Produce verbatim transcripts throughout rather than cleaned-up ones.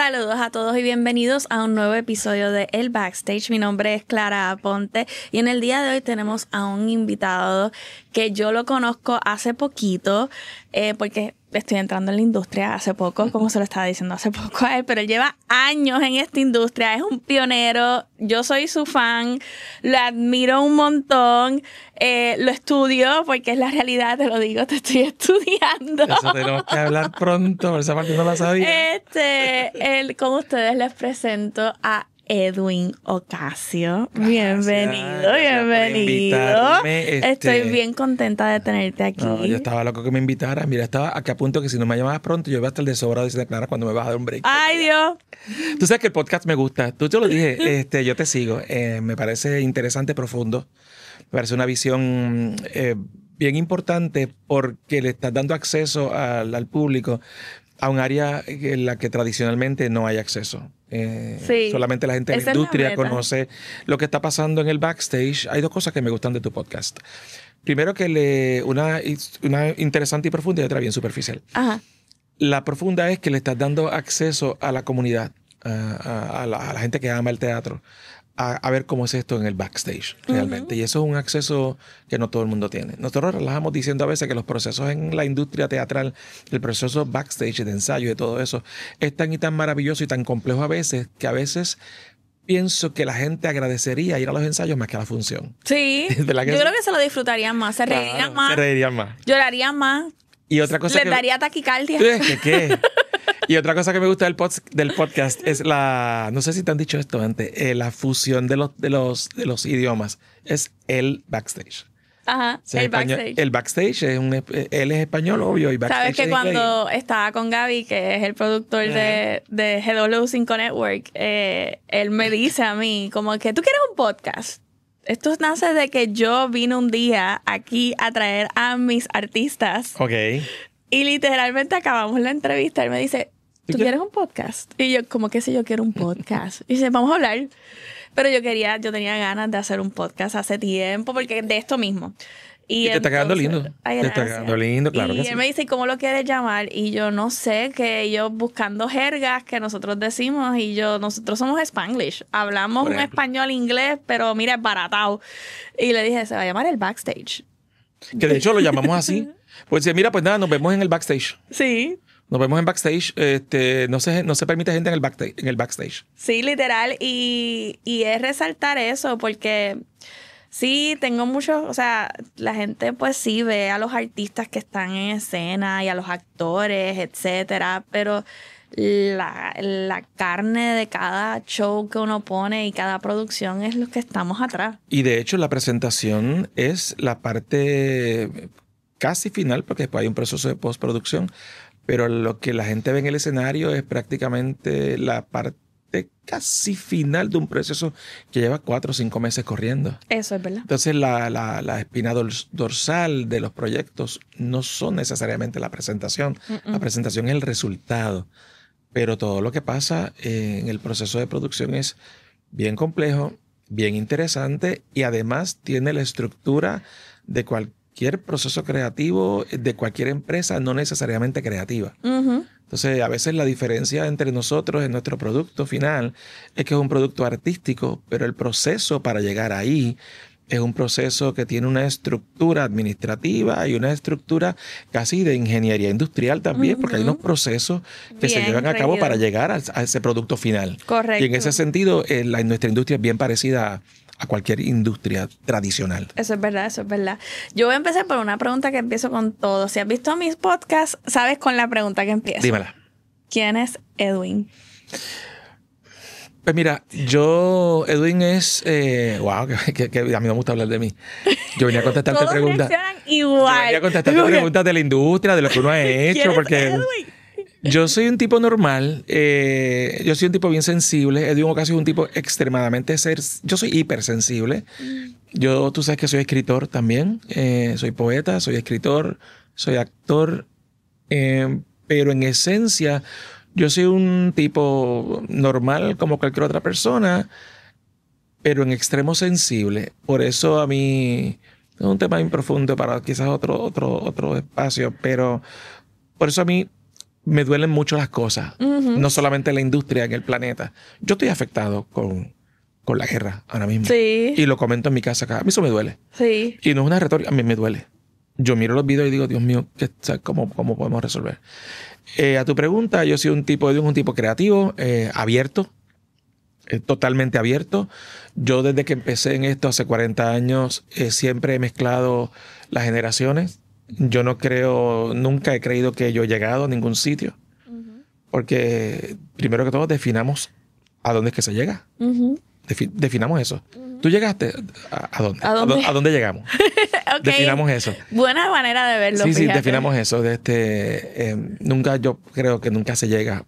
Saludos a todos y bienvenidos a un nuevo episodio de El Backstage. Mi nombre es Clara Aponte y en el día de hoy tenemos a un invitado que yo lo conozco hace poquito, eh, porque estoy entrando en la industria hace poco, como se lo estaba diciendo hace poco a él, pero él lleva años en esta industria, es un pionero, yo soy su fan, lo admiro un montón, eh, lo estudio porque es la realidad, te lo digo, te estoy estudiando. Eso tenemos que hablar pronto, por esa parte no la sabía. Este, el, con ustedes les presento a Edwin Ocasio. Gracias, bienvenido, gracias bienvenido. Este... Estoy bien contenta de tenerte aquí. No, yo estaba loco que me invitaras. Mira, estaba aquí a punto que si no me llamabas pronto, yo iba a estar de sobra de Clara cuando me vas a dar un break. ¡Ay, Dios! Tú sabes que el podcast me gusta. Tú te lo dije, este, yo te sigo. Eh, me parece interesante, profundo. Me parece una visión eh, bien importante porque le estás dando acceso al, al público a un área en la que tradicionalmente no hay acceso. Eh, sí, solamente la gente de la industria conoce lo que está pasando en el backstage. Hay dos cosas que me gustan de tu podcast. Primero, que le, una, una interesante y profunda y otra bien superficial. Ajá. La profunda es que le estás dando acceso a la comunidad, a, a, a, la, a la gente que ama el teatro, a, a ver cómo es esto en el backstage realmente. Uh-huh. Y eso es un acceso que no todo el mundo tiene. Nosotros relajamos diciendo a veces que los procesos en la industria teatral, el proceso backstage de ensayo y de todo eso, es tan y tan maravilloso y tan complejo a veces que a veces pienso que la gente agradecería ir a los ensayos más que a la función. Sí, yo creo que se lo disfrutarían más, se reirían claro, más. Se reirían más. Llorarían más. Y otra cosa Les que... daría taquicardia. ¿Qué? ¿Qué? Y otra cosa que me gusta del, pod, del podcast es la... No sé si te han dicho esto antes. Eh, la fusión de los, de, los, de los idiomas. Es el backstage. Ajá, o sea, el español, backstage. El backstage, es un, él es español, obvio, y backstage Sabes que es cuando inglés. estaba con Gaby, que es el productor uh-huh. de, de G W cinco Network, eh, él me dice a mí como que, ¿tú quieres un podcast? Esto nace de que yo vine un día aquí a traer a mis artistas. Ok. Y literalmente acabamos la entrevista. Él me dice, ¿tú quieres un podcast? Y yo, como que si yo quiero un podcast. Y dice, vamos a hablar. Pero yo quería, yo tenía ganas de hacer un podcast hace tiempo, porque de esto mismo. Y, y te entonces, está quedando lindo. Ay, te está quedando lindo, claro. Y que él sí. me dice, ¿cómo lo quieres llamar? Y yo no sé, que yo buscando jergas que nosotros decimos, y yo, nosotros somos Spanglish. Hablamos un español, inglés, pero mira, es baratado. Y le dije, se va a llamar el backstage. Que de hecho lo llamamos así. Pues mira, pues nada, nos vemos en el backstage. Sí. Nos vemos en backstage. Este, no se, no se permite gente en el backstage. En el backstage. Sí, literal. Y, y es resaltar eso porque sí, tengo muchos, o sea, la gente pues sí ve a los artistas que están en escena y a los actores, etcétera, pero la, la carne de cada show que uno pone y cada producción es lo que estamos atrás. Y de hecho la presentación es la parte casi final, porque después hay un proceso de postproducción, pero lo que la gente ve en el escenario es prácticamente la parte casi final de un proceso que lleva cuatro o cinco meses corriendo. Eso es verdad. Entonces la, la, la espina dorsal de los proyectos no son necesariamente la presentación. Uh-uh. La presentación es el resultado, pero todo lo que pasa en el proceso de producción es bien complejo, bien interesante y además tiene la estructura de cualquier Cualquier proceso creativo de cualquier empresa, no necesariamente creativa. Uh-huh. Entonces, a veces la diferencia entre nosotros en nuestro producto final es que es un producto artístico, pero el proceso para llegar ahí es un proceso que tiene una estructura administrativa y una estructura casi de ingeniería industrial también, uh-huh. porque hay unos procesos que bien se llevan a cabo para llegar a, a ese producto final. Correcto. Y en ese sentido, eh, la, nuestra industria es bien parecida a a cualquier industria tradicional. Eso es verdad, eso es verdad. Yo voy a empezar por una pregunta que empiezo con todo. Si has visto mis podcasts, sabes con la pregunta que empiezo. Dímela. ¿Quién es Edwin? Pues mira, yo, Edwin es, eh, wow, que, que, que a mí no me gusta hablar de mí. Yo venía a contestarte Todos preguntas. igual. Yo venía a contestarte preguntas de la industria, de lo que uno ha hecho, ¿Quién porque es Edwin? Yo soy un tipo normal, eh, yo soy un tipo bien sensible. Edwin Ocasio es un tipo extremadamente ser, yo soy hipersensible. Yo, tú sabes que soy escritor también, eh, soy poeta, soy escritor, soy actor, eh, pero en esencia yo soy un tipo normal como cualquier otra persona, pero en extremo sensible. Por eso a mí es un tema bien profundo para quizás otro, otro, otro espacio, pero por eso a mí me duelen mucho las cosas. Uh-huh. No solamente la industria en el planeta. Yo estoy afectado con, con la guerra ahora mismo. Sí. Y lo comento en mi casa acá. A mí eso me duele. Sí. Y no es una retórica. A mí me duele. Yo miro los videos y digo, Dios mío, ¿qué, cómo, ¿cómo podemos resolver? Eh, a tu pregunta, yo soy un tipo, un tipo creativo, eh, abierto. Eh, totalmente abierto. Yo desde que empecé en esto hace cuarenta años eh, siempre he mezclado las generaciones. Yo no creo, nunca he creído que yo he llegado a ningún sitio. Uh-huh. Porque primero que todo definamos a dónde es que se llega. Uh-huh. Defi- definamos eso. Uh-huh. ¿Tú llegaste a, a dónde? ¿A dónde, ¿A dónde, a dónde llegamos? Okay. Definamos eso. Buena manera de verlo. Sí, fíjate. sí, definamos eso. De este, eh, nunca, yo creo que nunca se llega.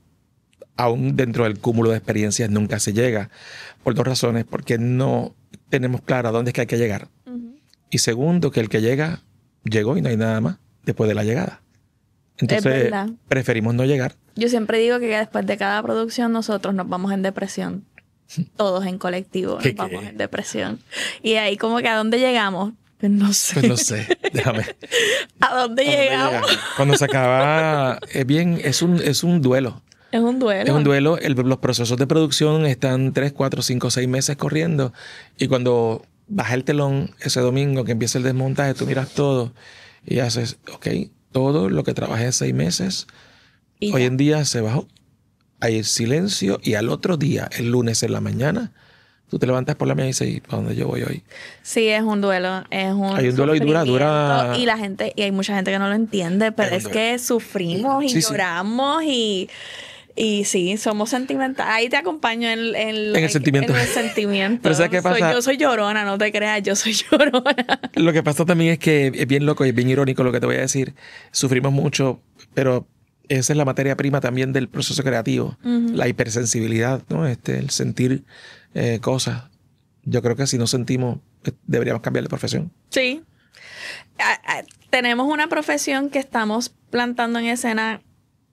Aún dentro del cúmulo de experiencias nunca se llega. Por dos razones. Porque no tenemos claro a dónde es que hay que llegar. Uh-huh. Y segundo, que el que llega, llegó y no hay nada más después de la llegada. Entonces, preferimos no llegar. Yo siempre digo que después de cada producción nosotros nos vamos en depresión. Todos en colectivo nos vamos en depresión. Y ahí como que ¿a dónde llegamos? Pues no sé. Pues no sé. Déjame. ¿A dónde ¿A llegamos? Dónde Cuando se acaba, es bien, es un, es un duelo. Es un duelo. Es un duelo. El, los procesos de producción están tres, cuatro, cinco, seis meses corriendo. Y cuando baja el telón ese domingo que empieza el desmontaje, tú miras todo y haces, ok, todo lo que trabajé seis meses, y hoy ya. En día se bajó. Hay silencio y al otro día, el lunes en la mañana, tú te levantas por la mañana y dices, ¿para dónde yo voy hoy? Sí, es un duelo. Es un Hay un duelo y dura, dura. Y la gente, y hay mucha gente que no lo entiende, pero es, es que sufrimos y sí, lloramos sí. y... Y sí, somos sentimentales. Ahí te acompaño en, en, en el sentimiento. En el sentimiento. Pero ¿sabes qué pasa? Soy, yo soy llorona, no te creas, yo soy llorona. Lo que pasa también es que es bien loco y es bien irónico lo que te voy a decir. Sufrimos mucho, pero esa es la materia prima también del proceso creativo. Uh-huh. La hipersensibilidad, ¿no? Este, el sentir eh, cosas. Yo creo que si no sentimos, deberíamos cambiar de profesión. Sí. A, a, tenemos una profesión que estamos plantando en escena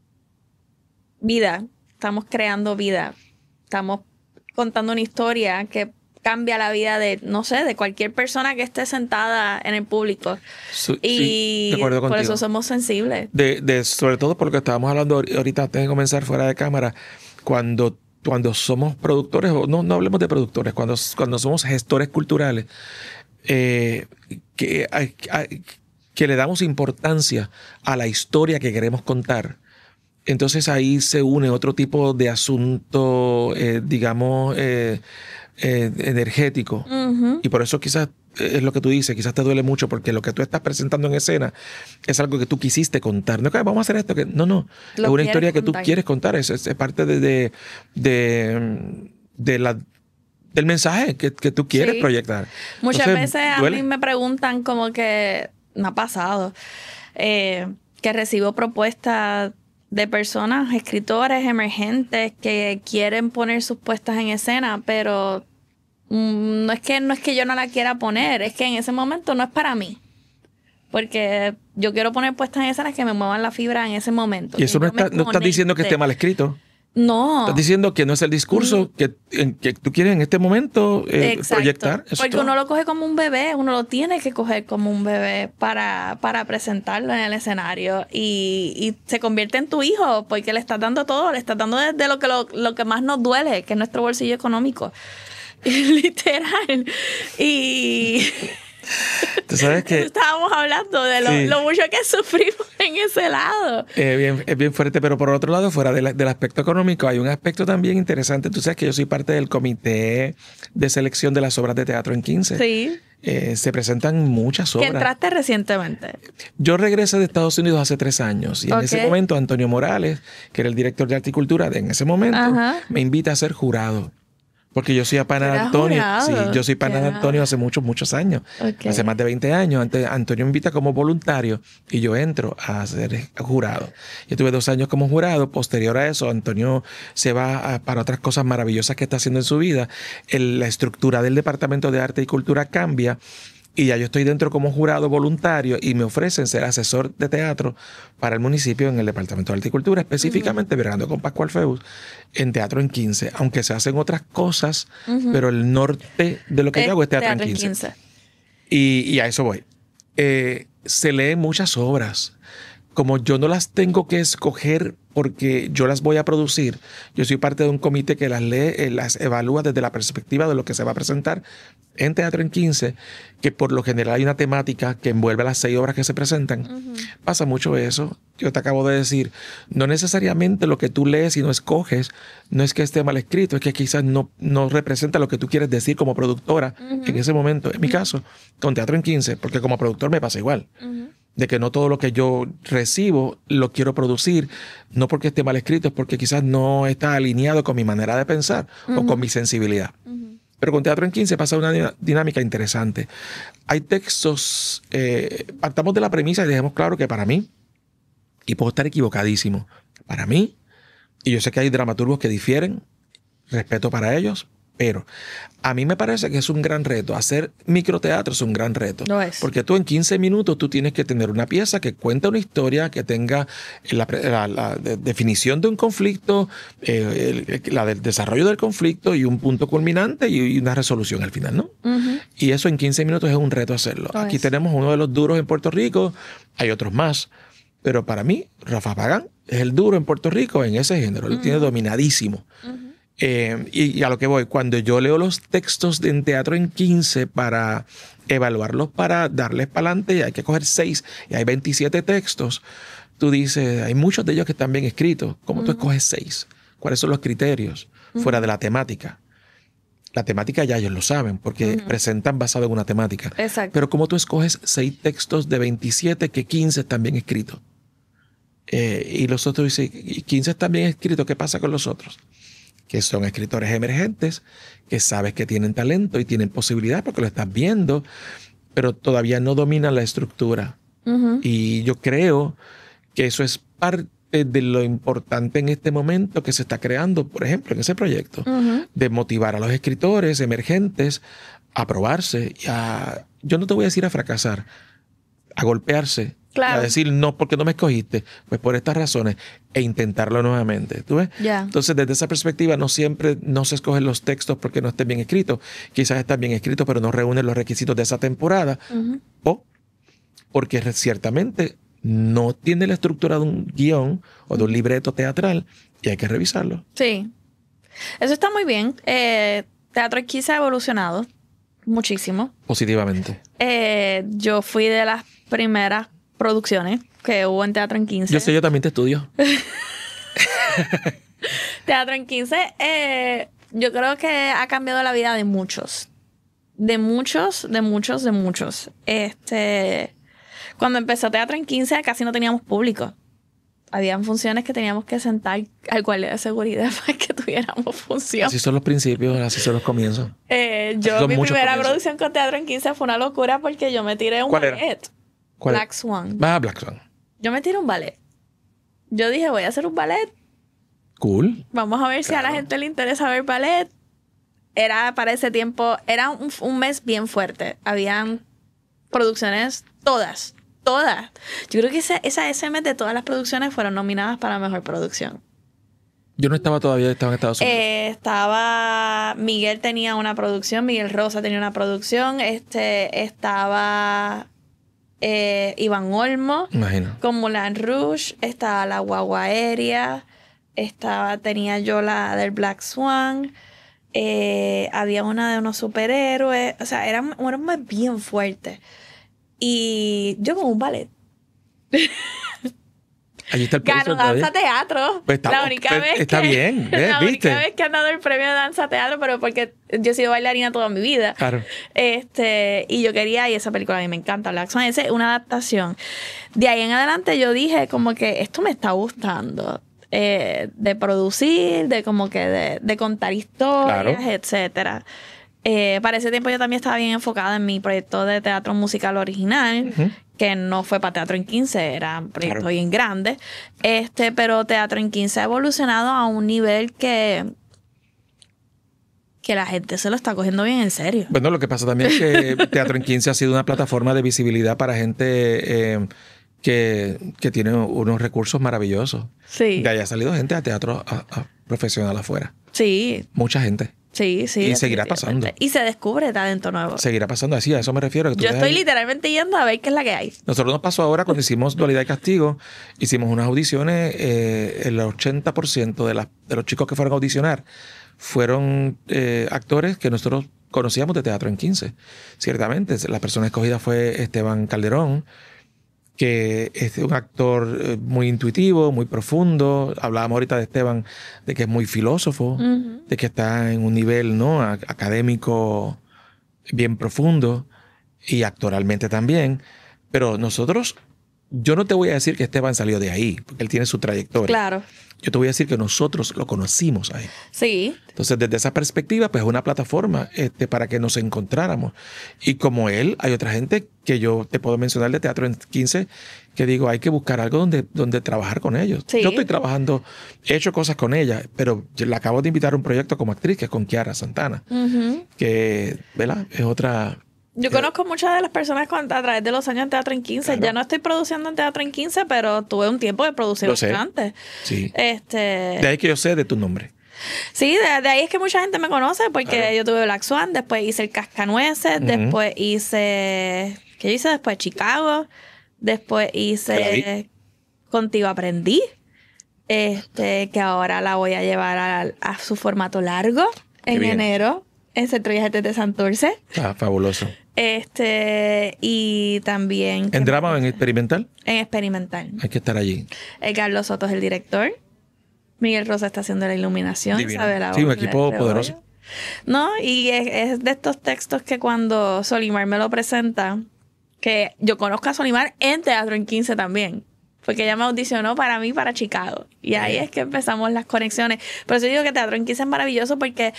vida, estamos creando vida, estamos contando una historia que cambia la vida de, no sé, de cualquier persona que esté sentada en el público. Su, y sí, de acuerdo por contigo. Eso somos sensibles. De, de, sobre todo por lo que estábamos hablando ahorita antes de comenzar fuera de cámara, cuando, cuando somos productores, o no, no hablemos de productores, cuando, cuando somos gestores culturales, eh, que, hay, hay, que le damos importancia a la historia que queremos contar. Entonces ahí se une otro tipo de asunto, eh, digamos, eh, eh, energético. Uh-huh. Y por eso quizás es lo que tú dices, quizás te duele mucho porque lo que tú estás presentando en escena es algo que tú quisiste contar. No es que vamos a hacer esto, que no, no. Lo es una historia contar. Que tú quieres contar. Es, es, es parte de, de, de, de la... del mensaje que, que tú quieres sí. proyectar. Muchas Entonces, veces duele. A mí me preguntan como que me ha pasado eh, que recibo propuestas de personas, escritores emergentes que quieren poner sus puestas en escena, pero mm, no es que no es que yo no la quiera poner, es que en ese momento no es para mí. Porque yo quiero poner puestas en escena que me muevan la fibra en ese momento. Y eso no, está, no estás diciendo que esté mal escrito. No. Estás diciendo que no es el discurso mm. que, en, que tú quieres en este momento eh, proyectar. Eso Porque todo. Uno lo coge como un bebé, uno lo tiene que coger como un bebé para, para presentarlo en el escenario y, y se convierte en tu hijo porque le estás dando todo, le estás dando desde lo que, lo, lo que más nos duele, que es nuestro bolsillo económico. Literal. Y... Tú sabes que estábamos hablando de lo, sí. lo mucho que sufrimos en ese lado. Eh, bien, es bien fuerte, pero por otro lado, fuera de la, del aspecto económico, hay un aspecto también interesante. Tú sabes que yo soy parte del comité de selección de las obras de teatro en quince. Sí. Eh, se presentan muchas obras. ¿Que entraste recientemente? Yo regresé de Estados Unidos hace tres años y okay. en ese momento Antonio Morales, que era el director de Arte y Cultura de en ese momento, Ajá. me invita a ser jurado. Porque yo soy a pana de Antonio. Sí, yo soy pana de Antonio hace muchos, muchos años. Okay. Hace más de veinte años. Antes, Antonio me invita como voluntario y yo entro a ser jurado. Yo tuve dos años como jurado. Posterior a eso, Antonio se va a, para otras cosas maravillosas que está haciendo en su vida. El, la estructura del Departamento de Arte y Cultura cambia. Y ya yo estoy dentro como jurado voluntario y me ofrecen ser asesor de teatro para el municipio en el Departamento de Arte y Cultura, específicamente uh-huh. bregando con Pascual Feus en Teatro en quince, aunque se hacen otras cosas, uh-huh. pero el norte de lo que es, yo hago es Teatro, teatro en quince. quince. Y, y a eso voy. Eh, se leen muchas obras. Como yo no las tengo que escoger porque yo las voy a producir. Yo soy parte de un comité que las lee, eh, las evalúa desde la perspectiva de lo que se va a presentar en Teatro en quince, que por lo general hay una temática que envuelve las seis obras que se presentan. Uh-huh. Pasa mucho eso. Yo te acabo de decir, no necesariamente lo que tú lees y no escoges, no es que esté mal escrito, es que quizás no, no representa lo que tú quieres decir como productora uh-huh. en ese momento. En mi caso, con Teatro en quince, porque como productor me pasa igual. Uh-huh. De que no todo lo que yo recibo lo quiero producir, no porque esté mal escrito, es porque quizás no está alineado con mi manera de pensar uh-huh. o con mi sensibilidad. Uh-huh. Pero con Teatro en quince pasa una dinámica interesante. Hay textos, eh, partamos de la premisa y dejemos claro que para mí, y puedo estar equivocadísimo, para mí, y yo sé que hay dramaturgos que difieren, respeto para ellos, pero a mí me parece que es un gran reto. Hacer microteatro es un gran reto. Lo es. Porque tú en quince minutos tú tienes que tener una pieza que cuenta una historia, que tenga la, la, la de, definición de un conflicto, eh, el, la del desarrollo del conflicto y un punto culminante y, y una resolución al final, ¿no? Uh-huh. Y eso en quince minutos es un reto hacerlo. Lo Aquí es. Tenemos uno de los duros en Puerto Rico, hay otros más. Pero para mí, Rafa Pagán es el duro en Puerto Rico en ese género. Uh-huh. Lo tiene dominadísimo. Uh-huh. Eh, y, y a lo que voy, cuando yo leo los textos de en Teatro en quince para evaluarlos, para darles para adelante, hay que coger seis y hay veintisiete textos, tú dices, hay muchos de ellos que están bien escritos. ¿Cómo uh-huh. tú escoges seis? ¿Cuáles son los criterios? Uh-huh. Fuera de la temática. La temática ya ellos lo saben porque uh-huh. presentan basado en una temática. Exacto. Pero ¿cómo tú escoges seis textos de veintisiete que quince están bien escritos? Eh, y los otros dicen, y quince están bien escritos, ¿qué pasa con los otros? Que son escritores emergentes, que sabes que tienen talento y tienen posibilidad porque lo estás viendo, pero todavía no dominan la estructura. Uh-huh. Y yo creo que eso es parte de lo importante en este momento que se está creando, por ejemplo, en ese proyecto, uh-huh. de motivar a los escritores emergentes a probarse, y a, yo no te voy a decir a fracasar, a golpearse, claro. a decir no, porque no me escogiste, pues por estas razones, e intentarlo nuevamente. ¿Tú ves? Yeah. Entonces, desde esa perspectiva, no siempre no se escogen los textos porque no estén bien escritos. Quizás están bien escritos, pero no reúnen los requisitos de esa temporada, uh-huh. o porque ciertamente no tiene la estructura de un guión o de un libreto teatral y hay que revisarlo. Sí. Eso está muy bien. Eh, Teatro en quince ha evolucionado muchísimo. Positivamente. Eh, yo fui de las primeras producciones que hubo en Teatro en quince. Yo sé, yo también te estudio. Teatro en quince, eh, yo creo que ha cambiado la vida de muchos. De muchos, de muchos, de muchos. Este, cuando empezó Teatro en quince casi no teníamos público. Habían funciones que teníamos que sentar al guardia de seguridad para que tuviéramos función. Así son los principios, así son los comienzos. Eh, yo, mi primera comienzos. producción con Teatro en quince fue una locura porque yo me tiré un ballet. Era? ¿Cuál Black Swan. Ah, Black Swan. Yo me tiré un ballet. Yo dije, voy a hacer un ballet. Cool. Vamos a ver claro. si a la gente le interesa ver ballet. Era para ese tiempo, era un, un mes bien fuerte. Habían producciones, todas, todas. Yo creo que esa, esa ese mes de todas las producciones fueron nominadas para Mejor Producción. Yo no estaba todavía, estaba en Estados Unidos. Eh, estaba, Miguel tenía una producción, Miguel Rosa tenía una producción, este, estaba eh, Iván Olmo, imagino, con Moulin Rouge, estaba La Guagua Aérea, estaba, tenía yo la del Black Swan, eh, había una de unos superhéroes, o sea, era, era un mes bien fuerte. Y yo con un ballet. Allí está el Ganó Danza Teatro. Pues está, la única pues, vez está que, bien, ¿ves? la ¿Viste? única vez que han dado el premio de Danza Teatro, pero porque yo he sido bailarina toda mi vida. Claro. Este, y yo quería, y esa película a mí me encanta, Black Swan, es una adaptación. De ahí en adelante yo dije como que esto me está gustando. Eh, de producir, de como que de, de contar historias, claro. etcétera. Eh, para ese tiempo yo también estaba bien enfocada en mi proyecto de teatro musical original, uh-huh. que no fue para Teatro en quince, era un proyecto claro. bien grande. Este, pero Teatro en quince ha evolucionado a un nivel que, que la gente se lo está cogiendo bien en serio. Bueno, lo que pasa también es que Teatro en quince ha sido una plataforma de visibilidad para gente eh, que, que tiene unos recursos maravillosos. Sí. De ahí ha salido gente a teatro a, a profesional afuera. Sí. Mucha gente. Sí, sí. Y seguirá pasando. Y se descubre talento nuevo. Seguirá pasando así, a eso me refiero. Que tú Yo estoy ahí. literalmente yendo a ver qué es la que hay. Nosotros nos pasó ahora cuando hicimos Dualidad y Castigo, hicimos unas audiciones, eh, el ochenta por ciento de, las, de los chicos que fueron a audicionar fueron eh, actores que nosotros conocíamos de Teatro en quince. Ciertamente, la persona escogida fue Esteban Calderón, que es un actor eh, muy intuitivo, muy profundo. Hablábamos ahorita de Esteban, de que es muy filósofo, uh-huh. de que está en un nivel, ¿no?, a- académico bien profundo y actoralmente también. Pero nosotros, yo no te voy a decir que Esteban salió de ahí, porque él tiene su trayectoria. Claro. Yo te voy a decir que nosotros lo conocimos ahí. Sí. Entonces, desde esa perspectiva, pues es una plataforma este, para que nos encontráramos. Y como él, hay otra gente que yo te puedo mencionar de Teatro en quince, que digo, hay que buscar algo donde, donde trabajar con ellos. Sí. Yo estoy trabajando, he hecho cosas con ella, pero yo la acabo de invitar a un proyecto como actriz, que es con Kiara Santana, Uh-huh. que, ¿verdad? Es otra... Yo conozco muchas de las personas con, a través de los años en Teatro en quince. Claro. Ya no estoy produciendo en Teatro en quince, pero tuve un tiempo de producir Lo sé. antes. Sí. Este, De ahí que yo sé de tu nombre. sí, de, de ahí es que mucha gente me conoce, porque Claro. yo tuve Black Swan, después hice El Cascanueces, Ujú. después hice... ¿Qué hice después? Chicago. Después Que la hice Contigo Aprendí, este, que ahora la voy a llevar a, a su formato largo Qué en bien. enero en Centro Viajes de Santurce. Ah, fabuloso. Este, y también... ¿En drama o en experimental? En experimental. Hay que estar allí. Eh, Carlos Soto es el director. Miguel Rosa está haciendo la iluminación. Divino. Isabela Sí, un Borges equipo de poderoso. Rebollo. No, y es, es de estos textos que cuando Solimar me lo presenta, que yo conozco a Solimar en Teatro en quince también, porque ella me audicionó para mí, para Chicago. Y ahí Bien. es que empezamos las conexiones. Por eso digo que Teatro en quince es maravilloso, porque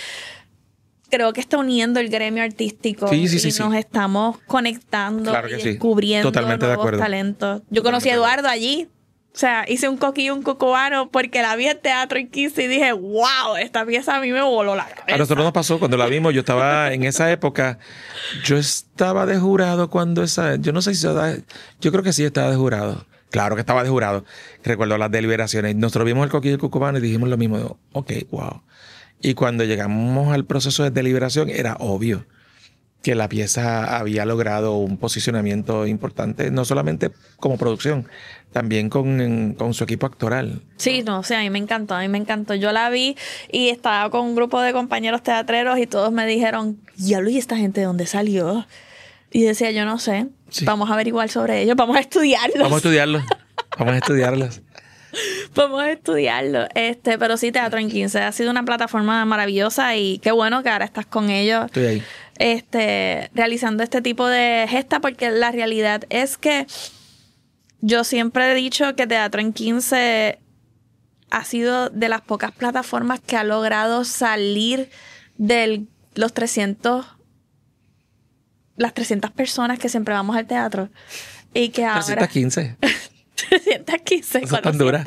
creo que está uniendo el gremio artístico Sí, sí, y sí, sí. nos estamos conectando Claro que y sí. descubriendo Totalmente de nuevos acuerdo. talentos. Yo Totalmente conocí a de acuerdo. Eduardo allí. O sea, hice un coquillo, un cucubano, porque la vi en Teatro en quince y dije, wow, esta pieza a mí me voló la cabeza. A nosotros nos pasó cuando la vimos, yo estaba en esa época, yo estaba de jurado cuando esa, yo no sé si estaba, yo creo que sí estaba de jurado. Claro que estaba de jurado. Recuerdo las deliberaciones. Nosotros vimos el coquillo y el cucubano y dijimos lo mismo. Ok, wow. Y cuando llegamos al proceso de deliberación, era obvio que la pieza había logrado un posicionamiento importante, no solamente como producción, también con, en- con su equipo actoral. Sí, no, o sea, a mí me encantó, a mí me encantó. Yo la vi y estaba con un grupo de compañeros teatreros y todos me dijeron, diablo, ¿y esta gente de dónde salió? Y decía, yo no sé, Sí. vamos a averiguar sobre ellos, vamos a estudiarlos. Vamos a estudiarlo. Vamos a estudiarlos. Vamos a estudiarlo. Este, pero sí, Teatro en quince ha sido una plataforma maravillosa y qué bueno que ahora estás con ellos. Estoy ahí. Este, realizando este tipo de gesta, porque la realidad es que yo siempre he dicho que Teatro en quince ha sido de las pocas plataformas que ha logrado salir de los trescientos, las trescientas personas que siempre vamos al teatro y que ahora trescientos quince. trescientos quince, No seas tan dura.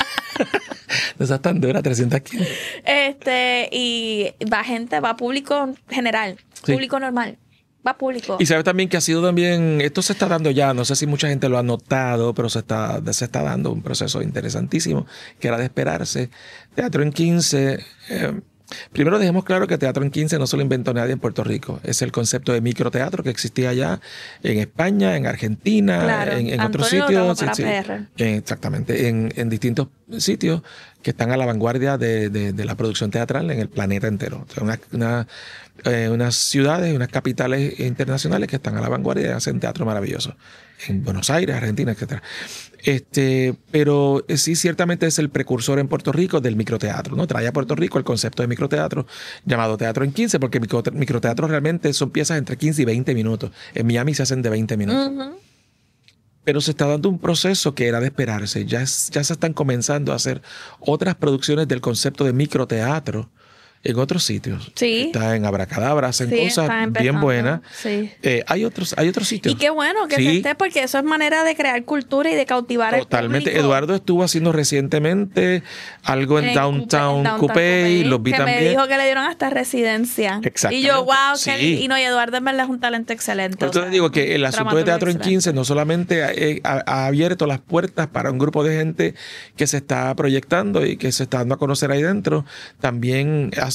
No seas tan dura, trescientos quince. Este, y va gente, va público general, Sí. público normal, va público. Y sabes también que ha sido también, esto se está dando ya, no sé si mucha gente lo ha notado, pero se está, se está dando un proceso interesantísimo, que era de esperarse. Teatro en quince, eh, primero dejemos claro que Teatro en quince no se lo inventó nadie en Puerto Rico, es el concepto de microteatro que existía allá en España, en Argentina, Claro. en, en otros Antonio lo sitios. trajo sí, para sí. P R. Eh, Exactamente, en, en distintos sitios que están a la vanguardia de, de- de la producción teatral en el planeta entero. O sea, una- una- eh, unas ciudades, unas capitales internacionales que están a la vanguardia y hacen teatro maravilloso. En Buenos Aires, Argentina, etcétera. Este, pero eh, sí, ciertamente es el precursor en Puerto Rico del microteatro, ¿no? Trae a Puerto Rico el concepto de microteatro llamado Teatro en quince, porque micro- microteatro realmente son piezas entre quince y veinte minutos. En Miami se hacen de veinte minutos. Ujú. Pero se está dando un proceso que era de esperarse. Ya, es- ya se están comenzando a hacer otras producciones del concepto de microteatro en otros sitios. Sí. Está en Abracadabra, hacen Sí, cosas está bien empezando. buenas. Sí. Eh, hay otros, hay otros sitios. Y qué bueno que Sí. se esté, porque eso es manera de crear cultura y de cautivar Totalmente. al público. Eduardo estuvo haciendo recientemente algo en, En Downtown, Coupé, en Coupé, y los vi que también. me dijo que le dieron hasta residencia. Exactamente. Y yo, wow, Sí. que y no, y Eduardo en verdad es un talento excelente. Por o eso sea, te digo que el un asunto de dramaturgo Teatro en excelente. quince no solamente ha, eh, ha- ha abierto las puertas para un grupo de gente que se está proyectando y que se está dando a conocer ahí dentro, también ha,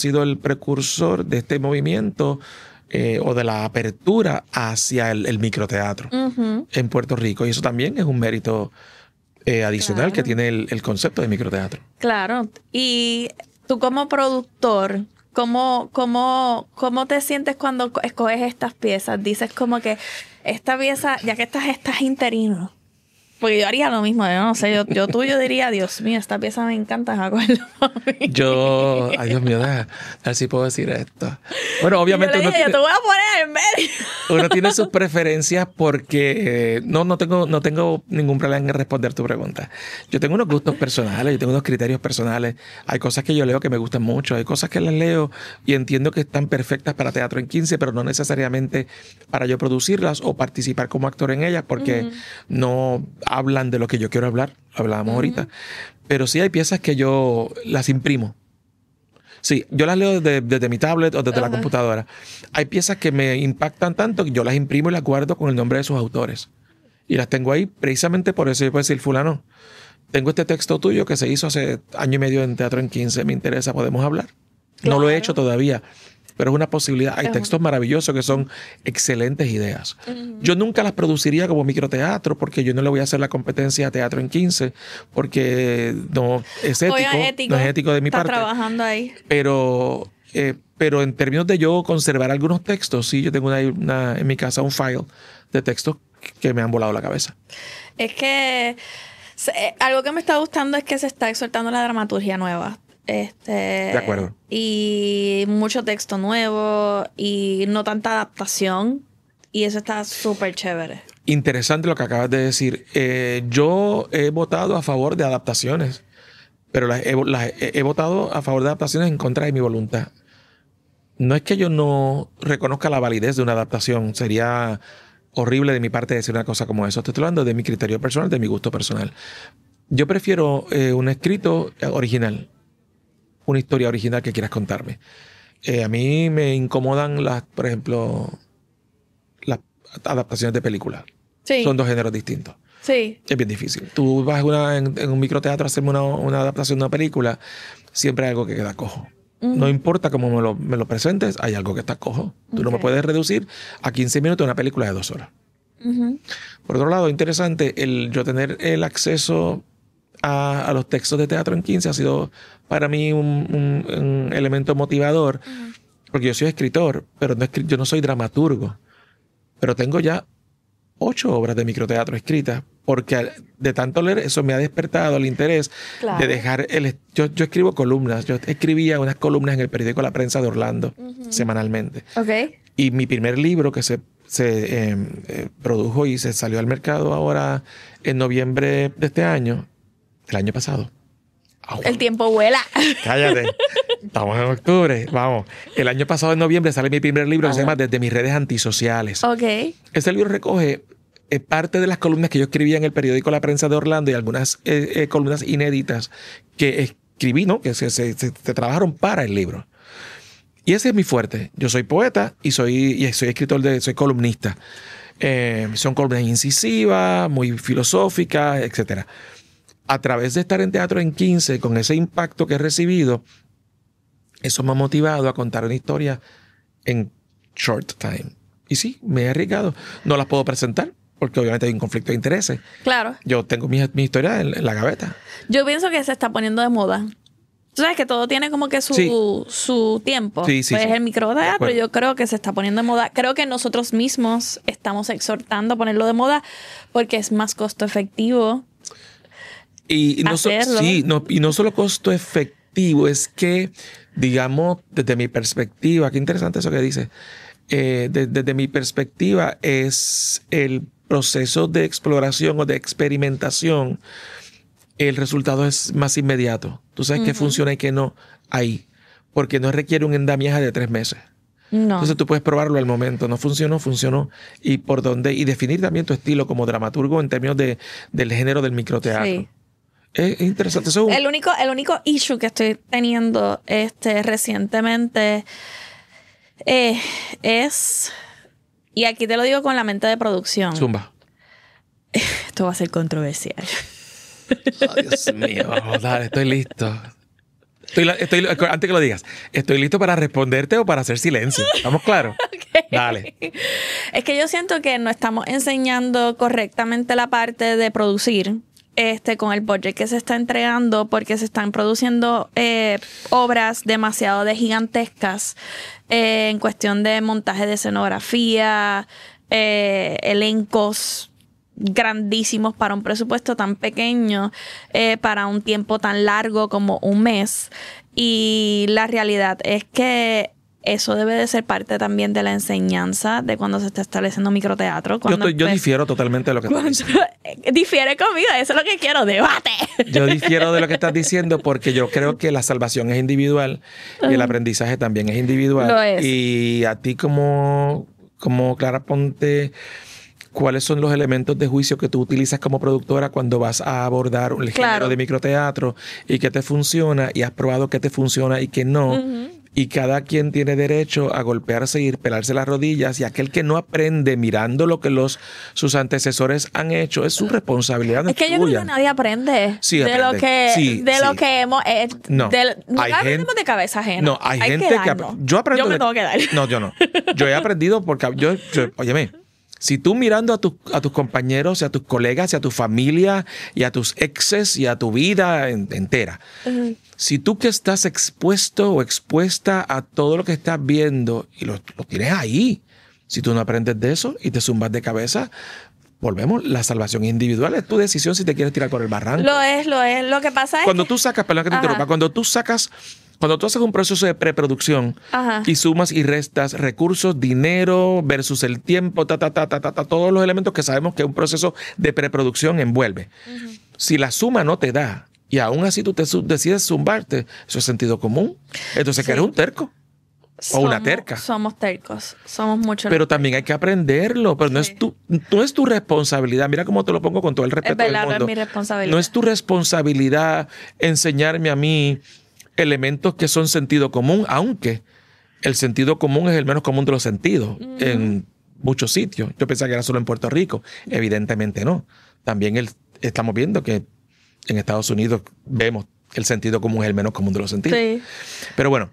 sido el precursor de este movimiento eh, o de la apertura hacia el, el microteatro uh-huh. en Puerto Rico. Y eso también es un mérito eh, adicional claro. que tiene el, el concepto de microteatro. Claro. Y tú como productor, ¿cómo, cómo, cómo te sientes cuando escoges estas piezas? Dices como que esta pieza, ya que estás, estás interino. Porque yo haría lo mismo, yo no sé, yo, yo tú yo diría, Dios mío, esta pieza me encanta, yo, ay Dios mío, a ver si puedo decir esto. Bueno, obviamente yo, le dije, uno yo tiene, te voy a poner en medio. Uno tiene sus preferencias porque eh, no, no, tengo, no tengo ningún problema en responder tu pregunta. Yo tengo unos gustos personales, yo tengo unos criterios personales. Hay cosas que yo leo que me gustan mucho, hay cosas que las leo y entiendo que están perfectas para Teatro en quince, pero no necesariamente para yo producirlas o participar como actor en ellas porque uh-huh. no hablan de lo que yo quiero hablar, hablábamos uh-huh. ahorita, pero sí hay piezas que yo las imprimo. Sí, yo las leo desde, desde mi tablet o desde uh-huh. la computadora. Hay piezas que me impactan tanto que yo las imprimo y las guardo con el nombre de sus autores. Y las tengo ahí precisamente por eso yo puedo decir, fulano, tengo este texto tuyo que se hizo hace año y medio en Teatro en quince, me interesa, ¿podemos hablar? Claro. No lo he hecho todavía, pero es una posibilidad. Hay uh-huh. textos maravillosos que son excelentes ideas. Uh-huh. Yo nunca las produciría como microteatro porque yo no le voy a hacer la competencia a Teatro en quince porque no es ético, Oye, ético. no es ético de mi Está parte. trabajando ahí. Pero, eh, pero en términos de yo conservar algunos textos, sí, yo tengo una, una, en mi casa un file de textos que me han volado la cabeza. Es que se, algo que me está gustando es que se está exhortando la dramaturgia nueva. Este, de acuerdo. Y mucho texto nuevo y no tanta adaptación. Y eso está súper chévere. Interesante lo que acabas de decir. Eh, yo he votado a favor de adaptaciones, pero las he, las he, he votado a favor de adaptaciones en contra de mi voluntad. No es que yo no reconozca la validez de una adaptación. Sería horrible de mi parte decir una cosa como eso. Estoy hablando de mi criterio personal, de mi gusto personal. Yo prefiero eh, un escrito original. Una historia original que quieras contarme. Eh, a mí me incomodan las, por ejemplo, las adaptaciones de películas. Sí. Son dos géneros distintos. Sí. Es bien difícil. Tú vas una, en, en un microteatro a hacerme una, una adaptación de una película, siempre hay algo que queda cojo. Uh-huh. No importa cómo me lo, me lo presentes, hay algo que está cojo. Tú okay. no me puedes reducir a quince minutos una película de dos horas. Uh-huh. Por otro lado, interesante, el yo tener el acceso A, a los textos de Teatro en quince ha sido para mí un, un, un elemento motivador uh-huh. porque yo soy escritor, pero no escri- yo no soy dramaturgo, pero tengo ya ocho obras de microteatro escritas porque de tanto leer eso me ha despertado el interés claro. de dejar el... Yo, yo escribo columnas, yo escribía unas columnas en el periódico La Prensa de Orlando uh-huh. semanalmente okay. y mi primer libro que se, se eh, eh, produjo y se salió al mercado ahora en noviembre de este año el año pasado. Oh, el tiempo vuela. Cállate. Estamos en octubre. Vamos. El año pasado, en noviembre, sale mi primer libro que se llama Desde mis redes antisociales. Ok. Ese libro recoge eh, parte de las columnas que yo escribía en el periódico La Prensa de Orlando y algunas eh, eh, columnas inéditas que escribí, ¿no? Que se, se, se, se trabajaron para el libro. Y ese es mi fuerte. Yo soy poeta y soy, y soy escritor, de, soy columnista. Eh, son columnas incisivas, muy filosóficas, etcétera. A través de estar en Teatro en quince, con ese impacto que he recibido, eso me ha motivado a contar una historia en short time. Y sí, me he arriesgado. No las puedo presentar porque obviamente hay un conflicto de intereses. Claro. Yo tengo mi, mi historia en, en la gaveta. Yo pienso que se está poniendo de moda. Tú sabes que todo tiene como que su, sí. su tiempo. Sí, sí, pues sí. el microteatro yo creo que se está poniendo de moda. Creo que nosotros mismos estamos exhortando a ponerlo de moda porque es más costo efectivo. Y no, so, sí, no, y no solo costo efectivo, es que, digamos, desde mi perspectiva, qué interesante eso que dice, eh, de, desde mi perspectiva es el proceso de exploración o de experimentación, el resultado es más inmediato. Tú sabes uh-huh. qué funciona y qué no ahí, porque no requiere un endamiaje de tres meses. No. Entonces tú puedes probarlo al momento. No funcionó, funcionó. Y por dónde, y definir también tu estilo como dramaturgo en términos de, del género del microteatro. Sí. Es interesante. Eso es un... el, único, el único issue que estoy teniendo este, recientemente eh, es, y aquí te lo digo con la mente de producción. Zumba. Esto va a ser controversial. Oh, Dios mío. Vamos, dale, estoy listo. Estoy, estoy, antes que lo digas, ¿estoy listo para responderte o para hacer silencio? ¿Estamos claros? Okay. Dale. Es que yo siento que no estamos enseñando correctamente la parte de producir este con el budget que se está entregando, porque se están produciendo eh, obras demasiado de gigantescas eh, en cuestión de montaje de escenografía, eh, elencos grandísimos para un presupuesto tan pequeño, eh, para un tiempo tan largo como un mes. Y la realidad es que eso debe de ser parte también de la enseñanza de cuando se está estableciendo microteatro. Yo, estoy, yo difiero totalmente de lo que estás diciendo. Difiere conmigo, eso es lo que quiero, debate. Yo difiero de lo que estás diciendo porque yo creo que la salvación es individual y el aprendizaje también es individual. Lo es. Y a ti como, como Clara Ponte, ¿cuáles son los elementos de juicio que tú utilizas como productora cuando vas a abordar un Claro. género de microteatro y qué te funciona y has probado qué te funciona y qué no? Uh-huh. Y cada quien tiene derecho a golpearse y pelarse las rodillas, y aquel que no aprende mirando lo que los sus antecesores han hecho es su responsabilidad. Es que tuya. yo creo que nadie aprende sí, de aprende. lo que sí, de sí. lo que hemos eh, no, de, no hay aprendemos gente, de cabeza ajena. No, hay, hay gente que, que yo aprendo yo me de, tengo que dar. No, yo no. Yo he aprendido porque yo, yo óyeme, si tú mirando a, tu, a tus compañeros y a tus colegas y a tu familia y a tus exes y a tu vida en, entera, uh-huh. si tú que estás expuesto o expuesta a todo lo que estás viendo y lo, lo tienes ahí, si tú no aprendes de eso y te zumbas de cabeza, volvemos, la salvación individual es tu decisión si te quieres tirar por el barranco. Lo es, lo es. Lo que pasa es Cuando que... tú sacas, perdón que te interrumpa, cuando tú sacas... Cuando tú haces un proceso de preproducción Ajá. y sumas y restas recursos, dinero versus el tiempo, ta, ta, ta, ta, ta, ta, todos los elementos que sabemos que un proceso de preproducción envuelve. Uh-huh. Si la suma no te da y aún así tú te su- decides zumbarte, eso es sentido común. Entonces, sí. que eres un terco o somos, una terca. Somos tercos, somos muchos. Pero también hay que aprenderlo, pero sí. no, es tu, no es tu responsabilidad. Mira cómo te lo pongo con todo el respeto es verdad, del mundo. No es mi responsabilidad. No es tu responsabilidad enseñarme a mí elementos que son sentido común, aunque el sentido común es el menos común de los sentidos uh-huh. en muchos sitios. Yo pensaba que era solo en Puerto Rico. Evidentemente no. También el, estamos viendo que en Estados Unidos vemos que el sentido común es el menos común de los sentidos. Sí. Pero bueno,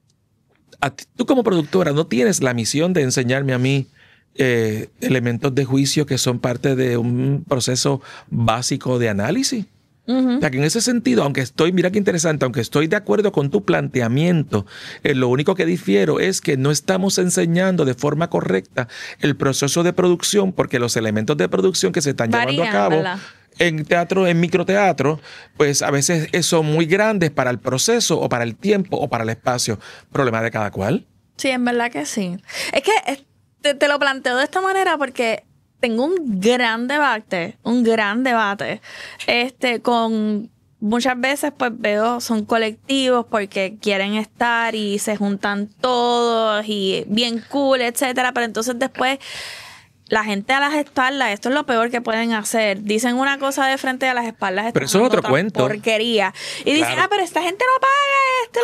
a ti, tú como productora no tienes la misión de enseñarme a mí eh, elementos de juicio que son parte de un proceso básico de análisis. Uh-huh. O sea, que en ese sentido, aunque estoy, mira qué interesante, aunque estoy de acuerdo con tu planteamiento, eh, lo único que difiero es que no estamos enseñando de forma correcta el proceso de producción, porque los elementos de producción que se están Varían, llevando a cabo ¿verdad? en teatro, en microteatro, pues a veces son muy grandes para el proceso o para el tiempo o para el espacio. Problema de cada cual. Sí, en verdad que sí. Es que te, te lo planteo de esta manera porque tengo un gran debate, un gran debate, este, con muchas veces pues veo, son colectivos porque quieren estar y se juntan todos y bien cool, etcétera, pero entonces después la gente a las espaldas, esto es lo peor que pueden hacer. Dicen una cosa de frente a las espaldas. Pero eso es otro cuento. Porquería. Y dicen, claro. ah, pero esta gente no paga esto.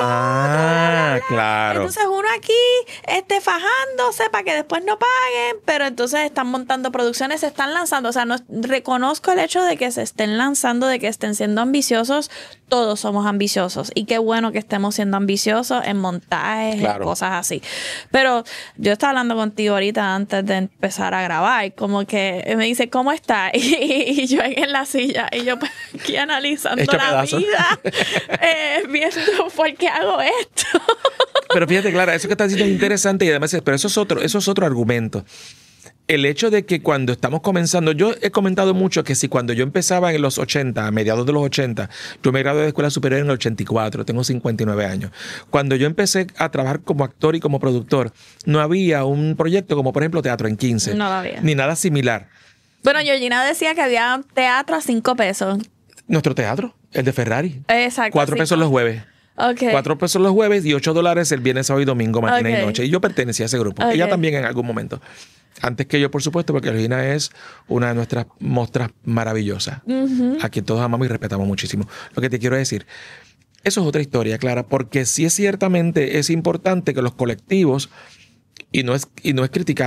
Ah, bla, bla, bla. claro. Entonces uno aquí este, fajándose para que después no paguen, pero entonces están montando producciones, se están lanzando. O sea, no, reconozco el hecho de que se estén lanzando, de que estén siendo ambiciosos. Todos somos ambiciosos. Y qué bueno que estemos siendo ambiciosos en montajes, claro. en cosas así. Pero yo estaba hablando contigo ahorita antes de empezar a grabar. Como que me dice, ¿cómo está? Y, y yo en la silla, y yo pues, aquí analizando Hecho la pedazo. vida, eh, viendo por qué hago esto. Pero fíjate, Clara, eso que estás diciendo es interesante y además, pero eso es otro, eso es otro argumento. El hecho de que cuando estamos comenzando, yo he comentado mucho que si cuando yo empezaba en los ochenta, a mediados de los ochenta, yo me gradué de escuela superior en el ochenta y cuatro, tengo cincuenta y nueve años. Cuando yo empecé a trabajar como actor y como productor, no había un proyecto como por ejemplo Teatro en quince. No lo había. Ni nada similar. Bueno, Georgina decía que había teatro a cinco pesos. Nuestro teatro, el de Ferrari. Exacto. Cuatro pesos los jueves. Okay. Cuatro pesos los jueves y ocho dólares el viernes, sábado y domingo, mañana okay. y noche. Y yo pertenecía a ese grupo. Okay. Ella también en algún momento. Antes que yo, por supuesto, porque Georgina es una de nuestras mostras maravillosas, uh-huh. a quien todos amamos y respetamos muchísimo. Lo que te quiero decir, eso es otra historia, Clara, porque sí es ciertamente es importante que los colectivos, y no es, y no es criticable,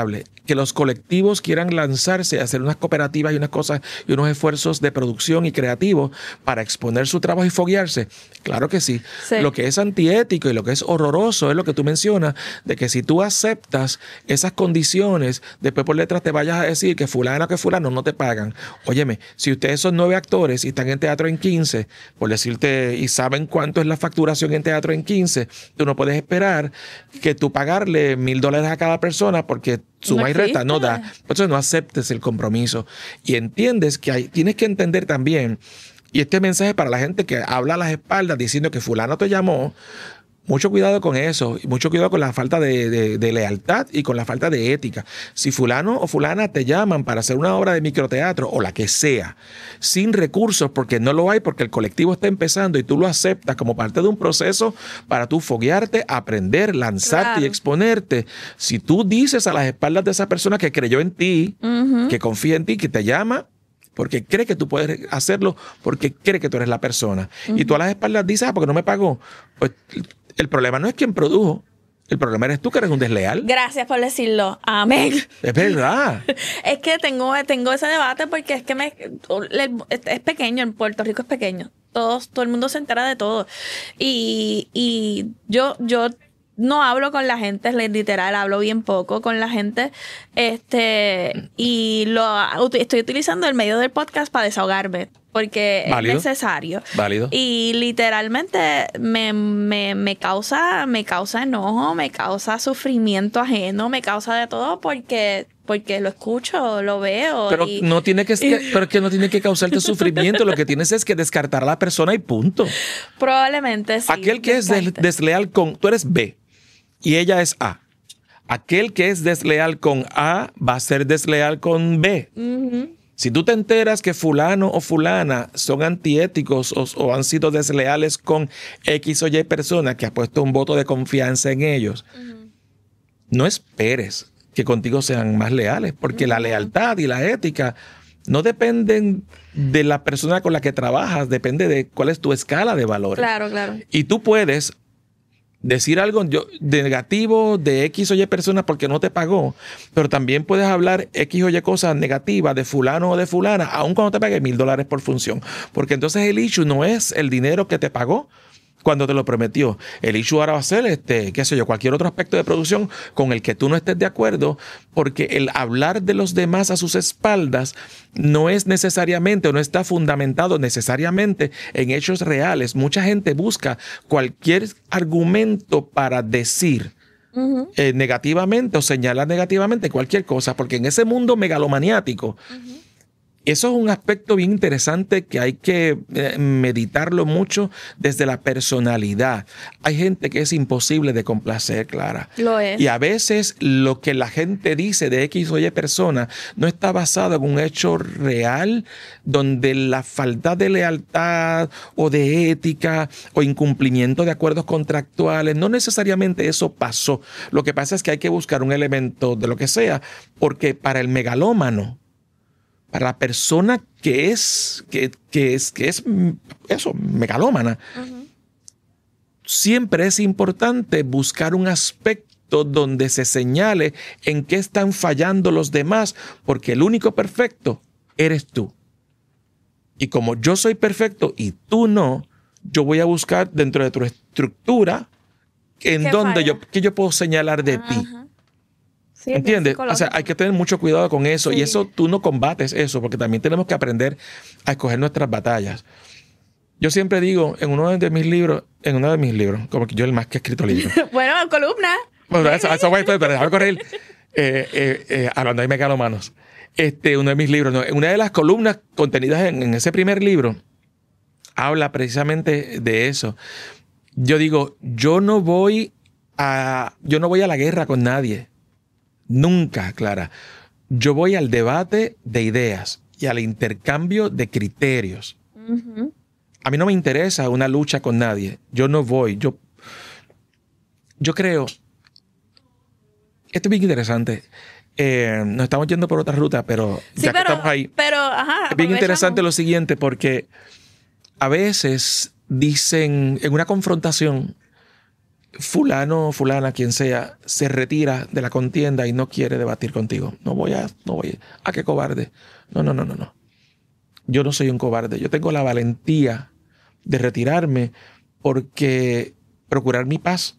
que los colectivos quieran lanzarse a hacer unas cooperativas y unas cosas y unos esfuerzos de producción y creativos para exponer su trabajo y foguearse? Claro que sí. Sí. Lo que es antiético y lo que es horroroso es lo que tú mencionas, de que si tú aceptas esas condiciones, después por letras te vayas a decir que fulano que fulano no te pagan. Óyeme, si ustedes son nueve actores y están en teatro en quince, por decirte, y saben cuánto es la facturación en teatro en quince, tú no puedes esperar que tú pagarle mil dólares a cada persona porque suma No y resta, existe. no da. Entonces no aceptes el compromiso. Y entiendes que hay, tienes que entender también, y este mensaje para la gente que habla a las espaldas diciendo que fulano te llamó, mucho cuidado con eso, y mucho cuidado con la falta de, de, de lealtad y con la falta de ética. Si fulano o fulana te llaman para hacer una obra de microteatro o la que sea, sin recursos, porque no lo hay, porque el colectivo está empezando y tú lo aceptas como parte de un proceso para tú foguearte, aprender, lanzarte Claro. y exponerte. Si tú dices a las espaldas de esa persona que creyó en ti, Ujú. que confía en ti, que te llama, porque cree que tú puedes hacerlo, porque cree que tú eres la persona. Y tú a las espaldas dices, ah, porque no me pagó. Pues el problema no es quien produjo, el problema eres tú que eres un desleal. Gracias por decirlo. Amén. Es verdad. Es que tengo, tengo ese debate porque es que me, es pequeño, en Puerto Rico es pequeño. Todos, todo el mundo se entera de todo. Y, y yo, yo no hablo con la gente, literal, hablo bien poco con la gente. Este, y lo estoy utilizando el medio del podcast para desahogarme. Porque Válido. es necesario. Válido. Y literalmente me, me, me causa, me causa enojo, me causa sufrimiento ajeno, me causa de todo porque, porque lo escucho, lo veo. Pero y, no tiene que, y- pero es que no tiene que causarte sufrimiento. Lo que tienes es que descartar a la persona y punto. probablemente sí. Aquel que es des- descarte. desleal con, tú eres B y ella es A. Aquel que es desleal con A va a ser desleal con B. Ujú. Si tú te enteras que fulano o fulana son antiéticos o, o han sido desleales con X o Y persona que ha puesto un voto de confianza en ellos, no esperes que contigo sean más leales, porque la lealtad y la ética no dependen de la persona con la que trabajas, depende de cuál es tu escala de valores. Claro, claro. Y tú puedes decir algo yo- de negativo de X o Y persona porque no te pagó, pero también puedes hablar X o Y cosas negativas de fulano o de fulana, aun cuando te pague mil dólares por función. Porque entonces el issue no es el dinero que te pagó cuando te lo prometió. El issue ahora va a ser, este, qué sé yo, cualquier otro aspecto de producción con el que tú no estés de acuerdo, porque el hablar de los demás a sus espaldas no es necesariamente o no está fundamentado necesariamente en hechos reales. Mucha gente busca cualquier argumento para decir Ujú. eh, negativamente o señalar negativamente cualquier cosa, porque en ese mundo megalomaniático, eso es un aspecto bien interesante que hay que eh, meditarlo mucho desde la personalidad. Hay gente que es imposible de complacer, Clara. Lo es. Y a veces lo que la gente dice de X o Y persona no está basado en un hecho real donde la falta de lealtad o de ética o incumplimiento de acuerdos contractuales, no necesariamente eso pasó. Lo que pasa es que hay que buscar un elemento de lo que sea, porque para el megalómano, para la persona que es, que, que es, que es eso, megalómana, siempre es importante buscar un aspecto donde se señale en qué están fallando los demás, porque el único perfecto eres tú. Y como yo soy perfecto y tú no, yo voy a buscar dentro de tu estructura en ¿Qué donde falla? yo, que yo puedo señalar de ti. Ajá. Sí, es bien ¿Entiendes? O sea, psicológico. hay que tener mucho cuidado con eso. Sí. Y eso tú no combates eso, porque también tenemos que aprender a escoger nuestras batallas. Yo siempre digo, en uno de mis libros, en uno de mis libros, como que yo el más que he escrito libros. Bueno, columna. Bueno, eso, eso voy a pero déjame correr. Eh, eh, eh, hablando de megalomanos. Este, uno de mis libros, no, una de las columnas contenidas en, en ese primer libro, habla precisamente de eso. Yo digo, yo no voy a, yo no voy a la guerra con nadie. Nunca, Clara. Yo voy al debate de ideas y al intercambio de criterios. Ujú. A mí no me interesa una lucha con nadie. Yo no voy. Yo, yo creo. Esto es bien interesante. Eh, nos estamos yendo por otra ruta, pero Sí, ya que pero, estamos ahí. pero, ajá, Es bien aprovechamos. interesante lo siguiente, porque a veces dicen en una confrontación, fulano o fulana, quien sea, se retira de la contienda y no quiere debatir contigo. No voy a, no voy a, ¿a qué cobarde? No, no, no, no, no. Yo no soy un cobarde. Yo tengo la valentía de retirarme porque procurar mi paz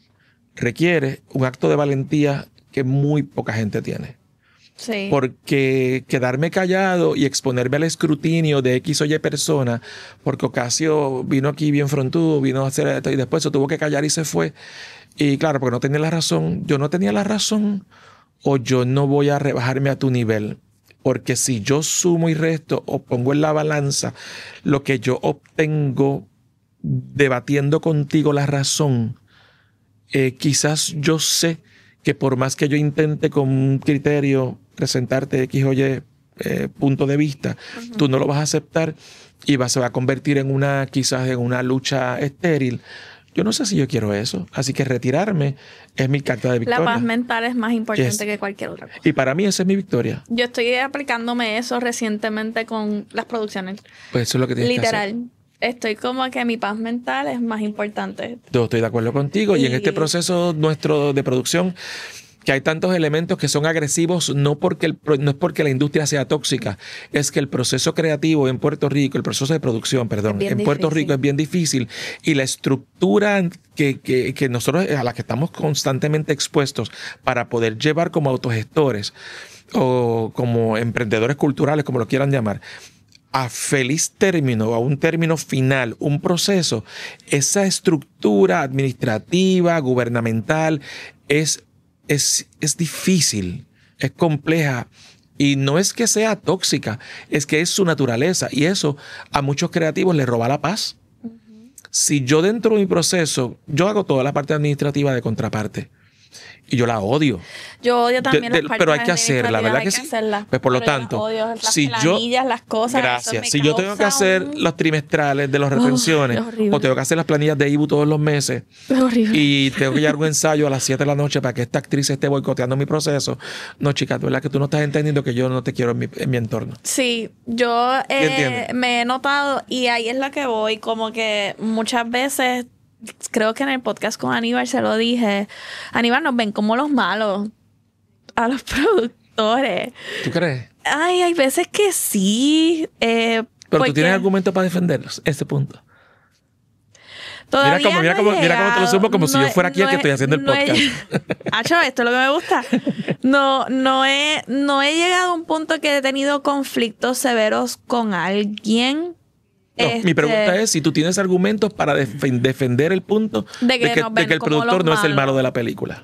requiere un acto de valentía que muy poca gente tiene. Sí. Porque quedarme callado y exponerme al escrutinio de X o Y persona, porque Ocasio vino aquí bien frontudo, vino a hacer esto y después se tuvo que callar y se fue. Y claro, porque no tenía la razón. Yo no tenía la razón o yo no voy a rebajarme a tu nivel. Porque si yo sumo y resto o pongo en la balanza lo que yo obtengo debatiendo contigo la razón, eh, quizás yo sé que por más que yo intente con un criterio presentarte X o Y eh, punto de vista, uh-huh. tú no lo vas a aceptar y va, se va a convertir en una, quizás en una lucha estéril. Yo no sé si yo quiero eso. Así que retirarme es mi carta de victoria. La paz mental es más importante es, que cualquier otra cosa. Y para mí esa es mi victoria. Yo estoy aplicándome eso recientemente con las producciones. Pues eso es lo que tienes Literal. que hacer. Estoy como que mi paz mental es más importante. Yo estoy de acuerdo contigo. Y, y en este proceso nuestro de producción, que hay tantos elementos que son agresivos, no porque el, no es porque la industria sea tóxica, es que el proceso creativo en Puerto Rico, el proceso de producción, perdón, en difícil. Puerto Rico es bien difícil y la estructura que, que, que nosotros, a la que estamos constantemente expuestos para poder llevar como autogestores o como emprendedores culturales, como lo quieran llamar, a feliz término, a un término final, un proceso, esa estructura administrativa, gubernamental, es Es, es difícil, es compleja y no es que sea tóxica, es que es su naturaleza y eso a muchos creativos les roba la paz. Uh-huh. Si yo dentro de mi proceso, yo hago toda la parte administrativa de contraparte y yo la odio. Yo odio también de, de, las partes pero hay que hacerla, ¿verdad hay que, que sí? Hacerla. Pues por lo pero tanto, odio las si planillas, yo, las cosas, gracias, si yo tengo que hacer un... los trimestrales de las retenciones oh, o tengo que hacer las planillas de I B U todos los meses y tengo que llevar un ensayo a las siete de la noche para que esta actriz esté boicoteando mi proceso, no, chica, ¿verdad que tú no estás entendiendo que yo no te quiero en mi, en mi entorno? Sí, yo eh, me he notado y ahí es la que voy, como que muchas veces creo que en el podcast con Aníbal se lo dije. Aníbal, nos ven como los malos a los productores. ¿Tú crees? Ay, hay veces que sí. Eh, Pero porque... tú tienes argumento para defenderlos, este punto. Todavía mira cómo, mira, no cómo, mira cómo te lo sumo como no, si yo fuera aquí no el que estoy haciendo el no podcast. Hacho, esto es lo que me gusta. No, no he, no he llegado a un punto que he tenido conflictos severos con alguien. No, este, mi pregunta es si tú tienes argumentos para def defender el punto de que, de que, de que el productor no malos. es el malo de la película.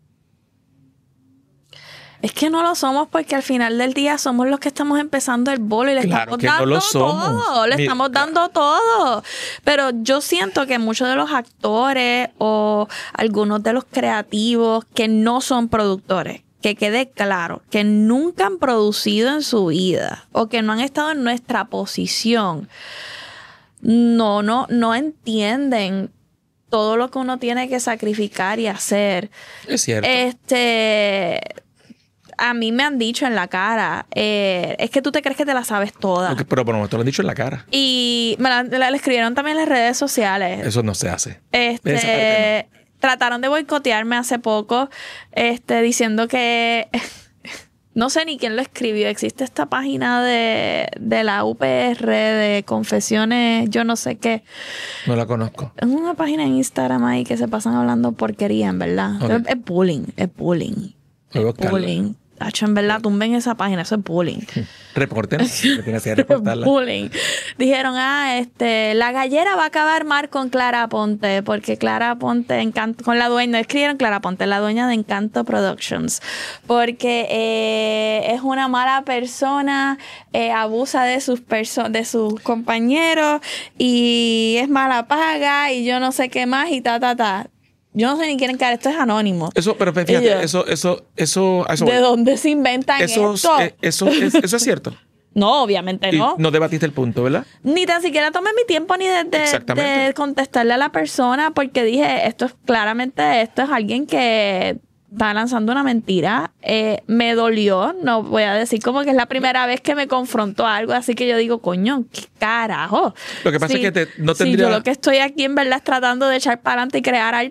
Es que no lo somos porque al final del día somos los que estamos empezando el bolo y le claro estamos que dando no lo somos. todo, le Mi, estamos dando todo. Pero yo siento que muchos de los actores o algunos de los creativos que no son productores, que quede claro, que nunca han producido en su vida o que no han estado en nuestra posición, no, no, no entienden todo lo que uno tiene que sacrificar y hacer. Es cierto. Este, a mí me han dicho en la cara, eh, es que tú te crees que te la sabes toda. Okay, pero bueno, te lo han dicho en la cara. Y me la, la, la escribieron también en las redes sociales. Eso no se hace. Este, no. Trataron de boicotearme hace poco, este, diciendo que... No sé ni quién lo escribió. Existe esta página de, de la U P R de confesiones, yo no sé qué. No la conozco. Es una página en Instagram ahí que se pasan hablando porquería, en verdad. Okay. Es, es bullying, es bullying. Es bullying. Hacho, en verdad, tumben esa página, eso es bullying. Reporten, tienes que reportarla. Bullying. Dijeron, ah, este, la gallera va a acabar mal con Clara Ponte, porque Clara Ponte, Encanto, con la dueña, escribieron Clara Ponte, la dueña de Encanto Productions, porque eh, es una mala persona, eh, abusa de sus perso de sus compañeros y es mala paga y yo no sé qué más y ta, ta, ta. Yo no sé ni quién cara, esto es anónimo. Eso, pero fíjate, yo, eso, eso, eso, eso. ¿De dónde se inventan eso, esto? Eh, eso, es, eso es cierto. No, obviamente no. Y no debatiste el punto, ¿verdad? Ni tan siquiera tomé mi tiempo ni de, de, de contestarle a la persona porque dije, esto es claramente, esto es alguien que está lanzando una mentira. Eh, me dolió, no voy a decir como que es la primera vez que me confrontó algo, así que yo digo, coño, ¿qué carajo? Lo que pasa sí, es que te, no tendría... Sí, yo lo que estoy aquí en verdad es tratando de echar para adelante y crear arte.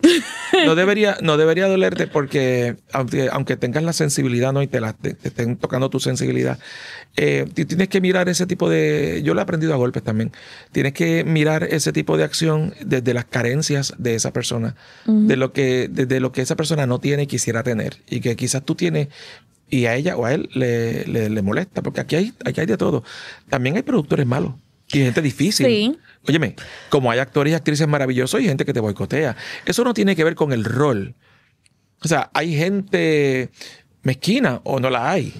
No debería, no debería dolerte porque aunque, aunque tengas la sensibilidad, ¿no? Y te, la, te, te estén tocando tu sensibilidad, eh, tienes que mirar ese tipo de... Yo lo he aprendido a golpes también. Tienes que mirar ese tipo de acción desde las carencias de esa persona, uh-huh. de lo que, desde lo que esa persona no tiene y quisiera tener. Y que quizás tú tienes y a ella o a él le, le, le molesta. Porque aquí hay, aquí hay de todo. También hay productores malos y gente difícil. Sí. Óyeme, como hay actores y actrices maravillosos y gente que te boicotea. Eso no tiene que ver con el rol. O sea, hay gente mezquina o no la hay.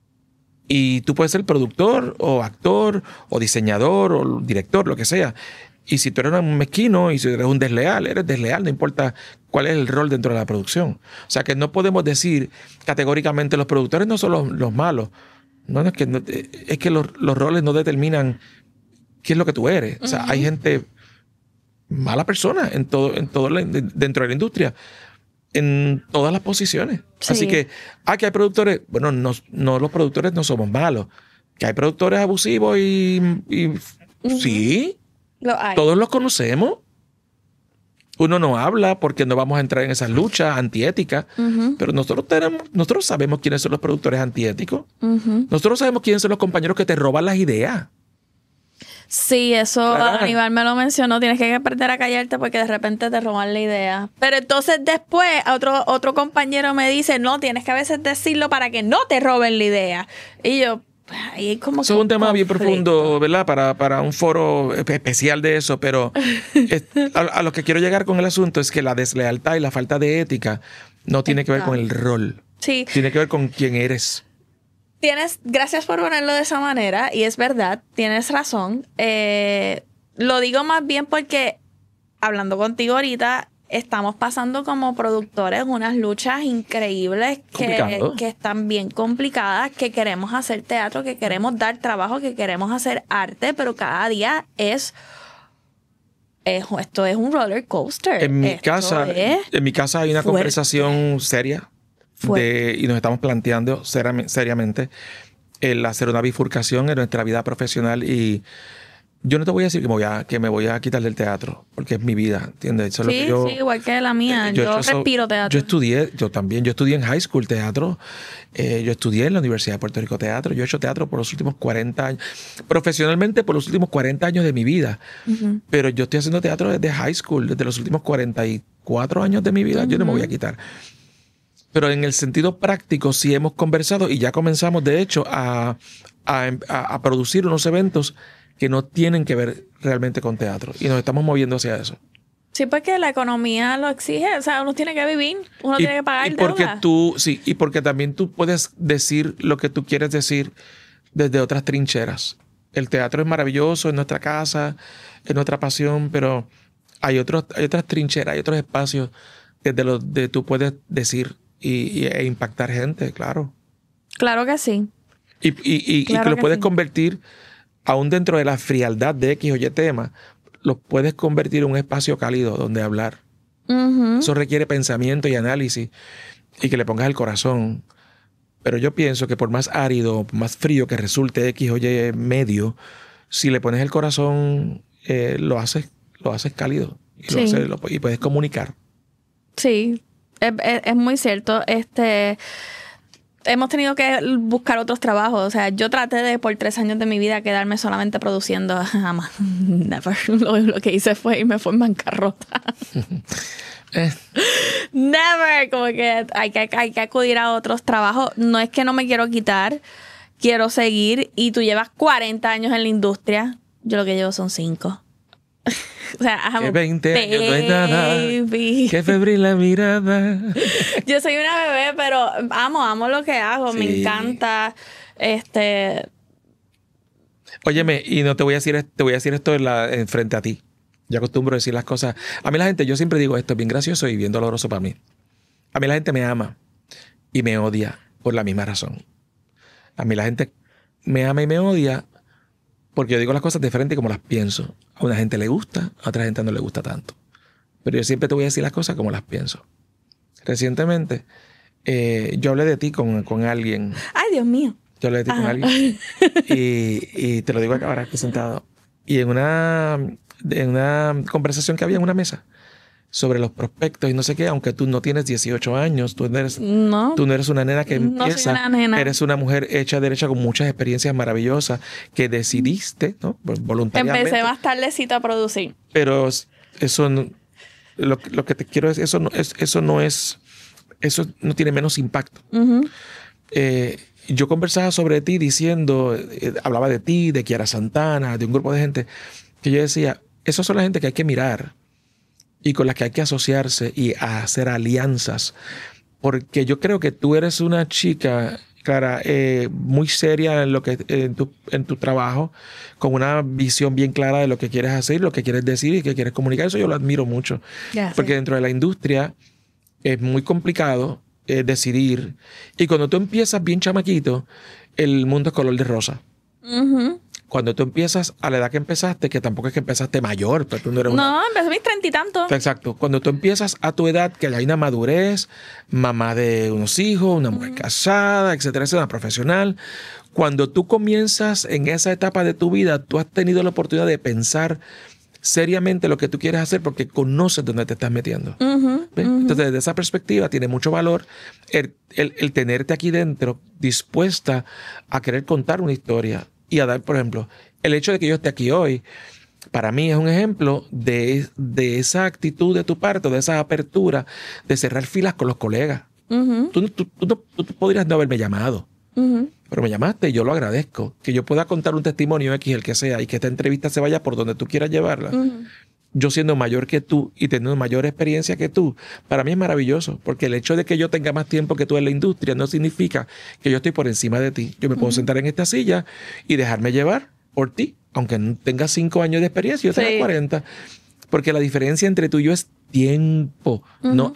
Y tú puedes ser productor o actor o diseñador o director, lo que sea. Y si tú eres un mezquino y si eres un desleal, eres desleal, no importa cuál es el rol dentro de la producción. O sea, que no podemos decir categóricamente los productores no son los, los malos. No, no, es que, no, es que los, los roles no determinan qué es lo que tú eres. O sea, uh-huh. hay gente mala persona en todo, en todo la, dentro de la industria, en todas las posiciones. Sí. Así que, ah, que hay productores, bueno, no, no los productores no somos malos. Que hay productores abusivos y, y uh-huh. sí, lo hay. Todos los conocemos. Uno no habla porque no vamos a entrar en esas luchas antiéticas, uh-huh. pero nosotros tenemos, nosotros sabemos quiénes son los productores antiéticos. Uh-huh. Nosotros sabemos quiénes son los compañeros que te roban las ideas. Sí, eso claro. Aníbal me lo mencionó. Tienes que aprender a callarte porque de repente te roban la idea. Pero entonces después otro, otro compañero me dice, no, tienes que a veces decirlo para que no te roben la idea. Y yo, ahí como eso es un tema conflicto. Bien profundo, ¿verdad? Para, para un foro especial de eso. Pero es, a, a lo que quiero llegar con el asunto es que la deslealtad y la falta de ética no tiene que ver con el rol. Sí. Tiene que ver con quién eres. Tienes, gracias por ponerlo de esa manera, y es verdad, tienes razón. Eh, lo digo más bien porque, hablando contigo ahorita, estamos pasando como productores unas luchas increíbles que, que están bien complicadas, que queremos hacer teatro, que queremos dar trabajo, que queremos hacer arte, pero cada día es... es esto es un roller coaster. En mi, esto casa, en mi casa hay una fuerte. conversación seria. De, y nos estamos planteando seri- seriamente el hacer una bifurcación en nuestra vida profesional. Y yo no te voy a decir que me voy a, que me voy a quitar del teatro, porque es mi vida, ¿entiendes? Eso sí, es lo que yo, sí, igual que la mía. Eh, yo yo respiro teatro. Yo estudié, yo también, yo estudié en high school teatro. Eh, yo estudié en la Universidad de Puerto Rico teatro. Yo he hecho teatro por los últimos cuarenta años. Profesionalmente por los últimos cuarenta años de mi vida. Uh-huh. Pero yo estoy haciendo teatro desde high school, desde los últimos cuarenta y cuatro años de mi vida. Uh-huh. Yo no me voy a quitar. Pero en el sentido práctico sí hemos conversado y ya comenzamos, de hecho, a, a, a producir unos eventos que no tienen que ver realmente con teatro. Y nos estamos moviendo hacia eso. Sí, porque la economía lo exige. O sea, uno tiene que vivir, uno y, tiene que pagar y porque deuda. tú, sí, y porque también tú puedes decir lo que tú quieres decir desde otras trincheras. El teatro es maravilloso, es nuestra casa, es nuestra pasión, pero hay, otros, hay otras trincheras, hay otros espacios desde los de tú puedes decir Y, y, e impactar gente, claro. Claro que sí. Y, y, y, claro y que lo que puedes sí. convertir, aún dentro de la frialdad de X o Y tema, lo puedes convertir en un espacio cálido donde hablar. Uh-huh. Eso requiere pensamiento y análisis y que le pongas el corazón. Pero yo pienso que por más árido, por más frío que resulte X o Y medio, si le pones el corazón, eh, lo haces, lo haces cálido y, sí. lo haces, lo, y puedes comunicar. Sí. Es, es, es muy cierto. Este, hemos tenido que buscar otros trabajos. O sea, yo traté de por tres años de mi vida quedarme solamente produciendo. Jamás. Never. Lo, lo que hice fue irme fue en bancarrota. eh. Never. Como que hay, que hay que acudir a otros trabajos. No es que no me quiero quitar. Quiero seguir. Y tú llevas cuarenta años en la industria. Yo lo que llevo son cinco. O sea, que veinte años no es nada. Qué febril la mirada. Yo soy una bebé, pero amo, amo lo que hago. Sí. Me encanta. Este. Óyeme, y no te voy a decir, te voy a decir esto en, la, en frente a ti. Yo acostumbro a decir las cosas. A mí la gente, yo siempre digo esto, es bien gracioso y bien doloroso para mí. A mí la gente me ama y me odia por la misma razón. A mí la gente me ama y me odia porque yo digo las cosas de frente como las pienso. A una gente le gusta, a otra gente no le gusta tanto. Pero yo siempre te voy a decir las cosas como las pienso. Recientemente, eh, yo hablé de ti con, con alguien. ¡Ay, Dios mío! Yo hablé de ti Ajá. con alguien. y, y te lo digo acá ahora, aquí sentado. Y en una, en una conversación que había en una mesa, sobre los prospectos y no sé qué, aunque tú no tienes dieciocho años, tú no eres, no, tú no eres una nena que no empieza, soy una nena. Eres una mujer hecha derecha con muchas experiencias maravillosas que decidiste, ¿no? Voluntariamente. Empecé más tardecito a producir. Pero eso no, lo, lo que te quiero es, eso no es, eso no es, eso no tiene menos impacto. Uh-huh. Eh, yo conversaba sobre ti diciendo, eh, hablaba de ti, de Kiara Santana, de un grupo de gente, que yo decía, esos son la gente que hay que mirar y con las que hay que asociarse y hacer alianzas. Porque yo creo que tú eres una chica, Clara, eh, muy seria en, lo que, en, tu, en tu trabajo, con una visión bien clara de lo que quieres hacer, lo que quieres decir y que quieres comunicar. Eso yo lo admiro mucho. Yeah, porque sí. dentro de la industria es muy complicado eh, decidir. Y cuando tú empiezas bien chamaquito, el mundo es color de rosa. Uh-huh. Cuando tú empiezas a la edad que empezaste, que tampoco es que empezaste mayor, pero tú no eres una... No, empecé a mis treinta y tantos. Exacto. Cuando tú empiezas a tu edad, que hay una madurez, mamá de unos hijos, una mujer casada, etcétera, etcétera, una profesional. Cuando tú comienzas en esa etapa de tu vida, tú has tenido la oportunidad de pensar seriamente lo que tú quieres hacer porque conoces dónde te estás metiendo. Uh-huh, uh-huh. Entonces, desde esa perspectiva, tiene mucho valor el, el, el tenerte aquí dentro dispuesta a querer contar una historia. Y a dar, por ejemplo, el hecho de que yo esté aquí hoy, para mí es un ejemplo de, de esa actitud de tu parte, de esa apertura, de cerrar filas con los colegas. Uh-huh. Tú, tú, tú, tú, tú podrías no haberme llamado, uh-huh. pero me llamaste y yo lo agradezco. Que yo pueda contar un testimonio X, el que sea, y que esta entrevista se vaya por donde tú quieras llevarla. Uh-huh. Yo siendo mayor que tú y teniendo mayor experiencia que tú, para mí es maravilloso, porque el hecho de que yo tenga más tiempo que tú en la industria no significa que yo estoy por encima de ti. Yo me puedo uh-huh. sentar en esta silla y dejarme llevar por ti, aunque no tengas cinco años de experiencia, yo tenga sí. cuarenta. Porque la diferencia entre tú y yo es tiempo, uh-huh. no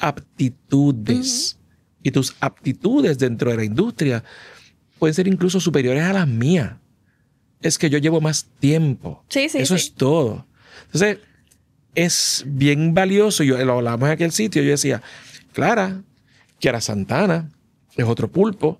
aptitudes. Uh-huh. Y tus aptitudes dentro de la industria pueden ser incluso superiores a las mías. Es que yo llevo más tiempo. Sí, sí, Eso sí. es todo. Entonces, es bien valioso. Yo lo hablamos en aquel sitio. Yo decía, Clara, Kiara Santana es otro pulpo,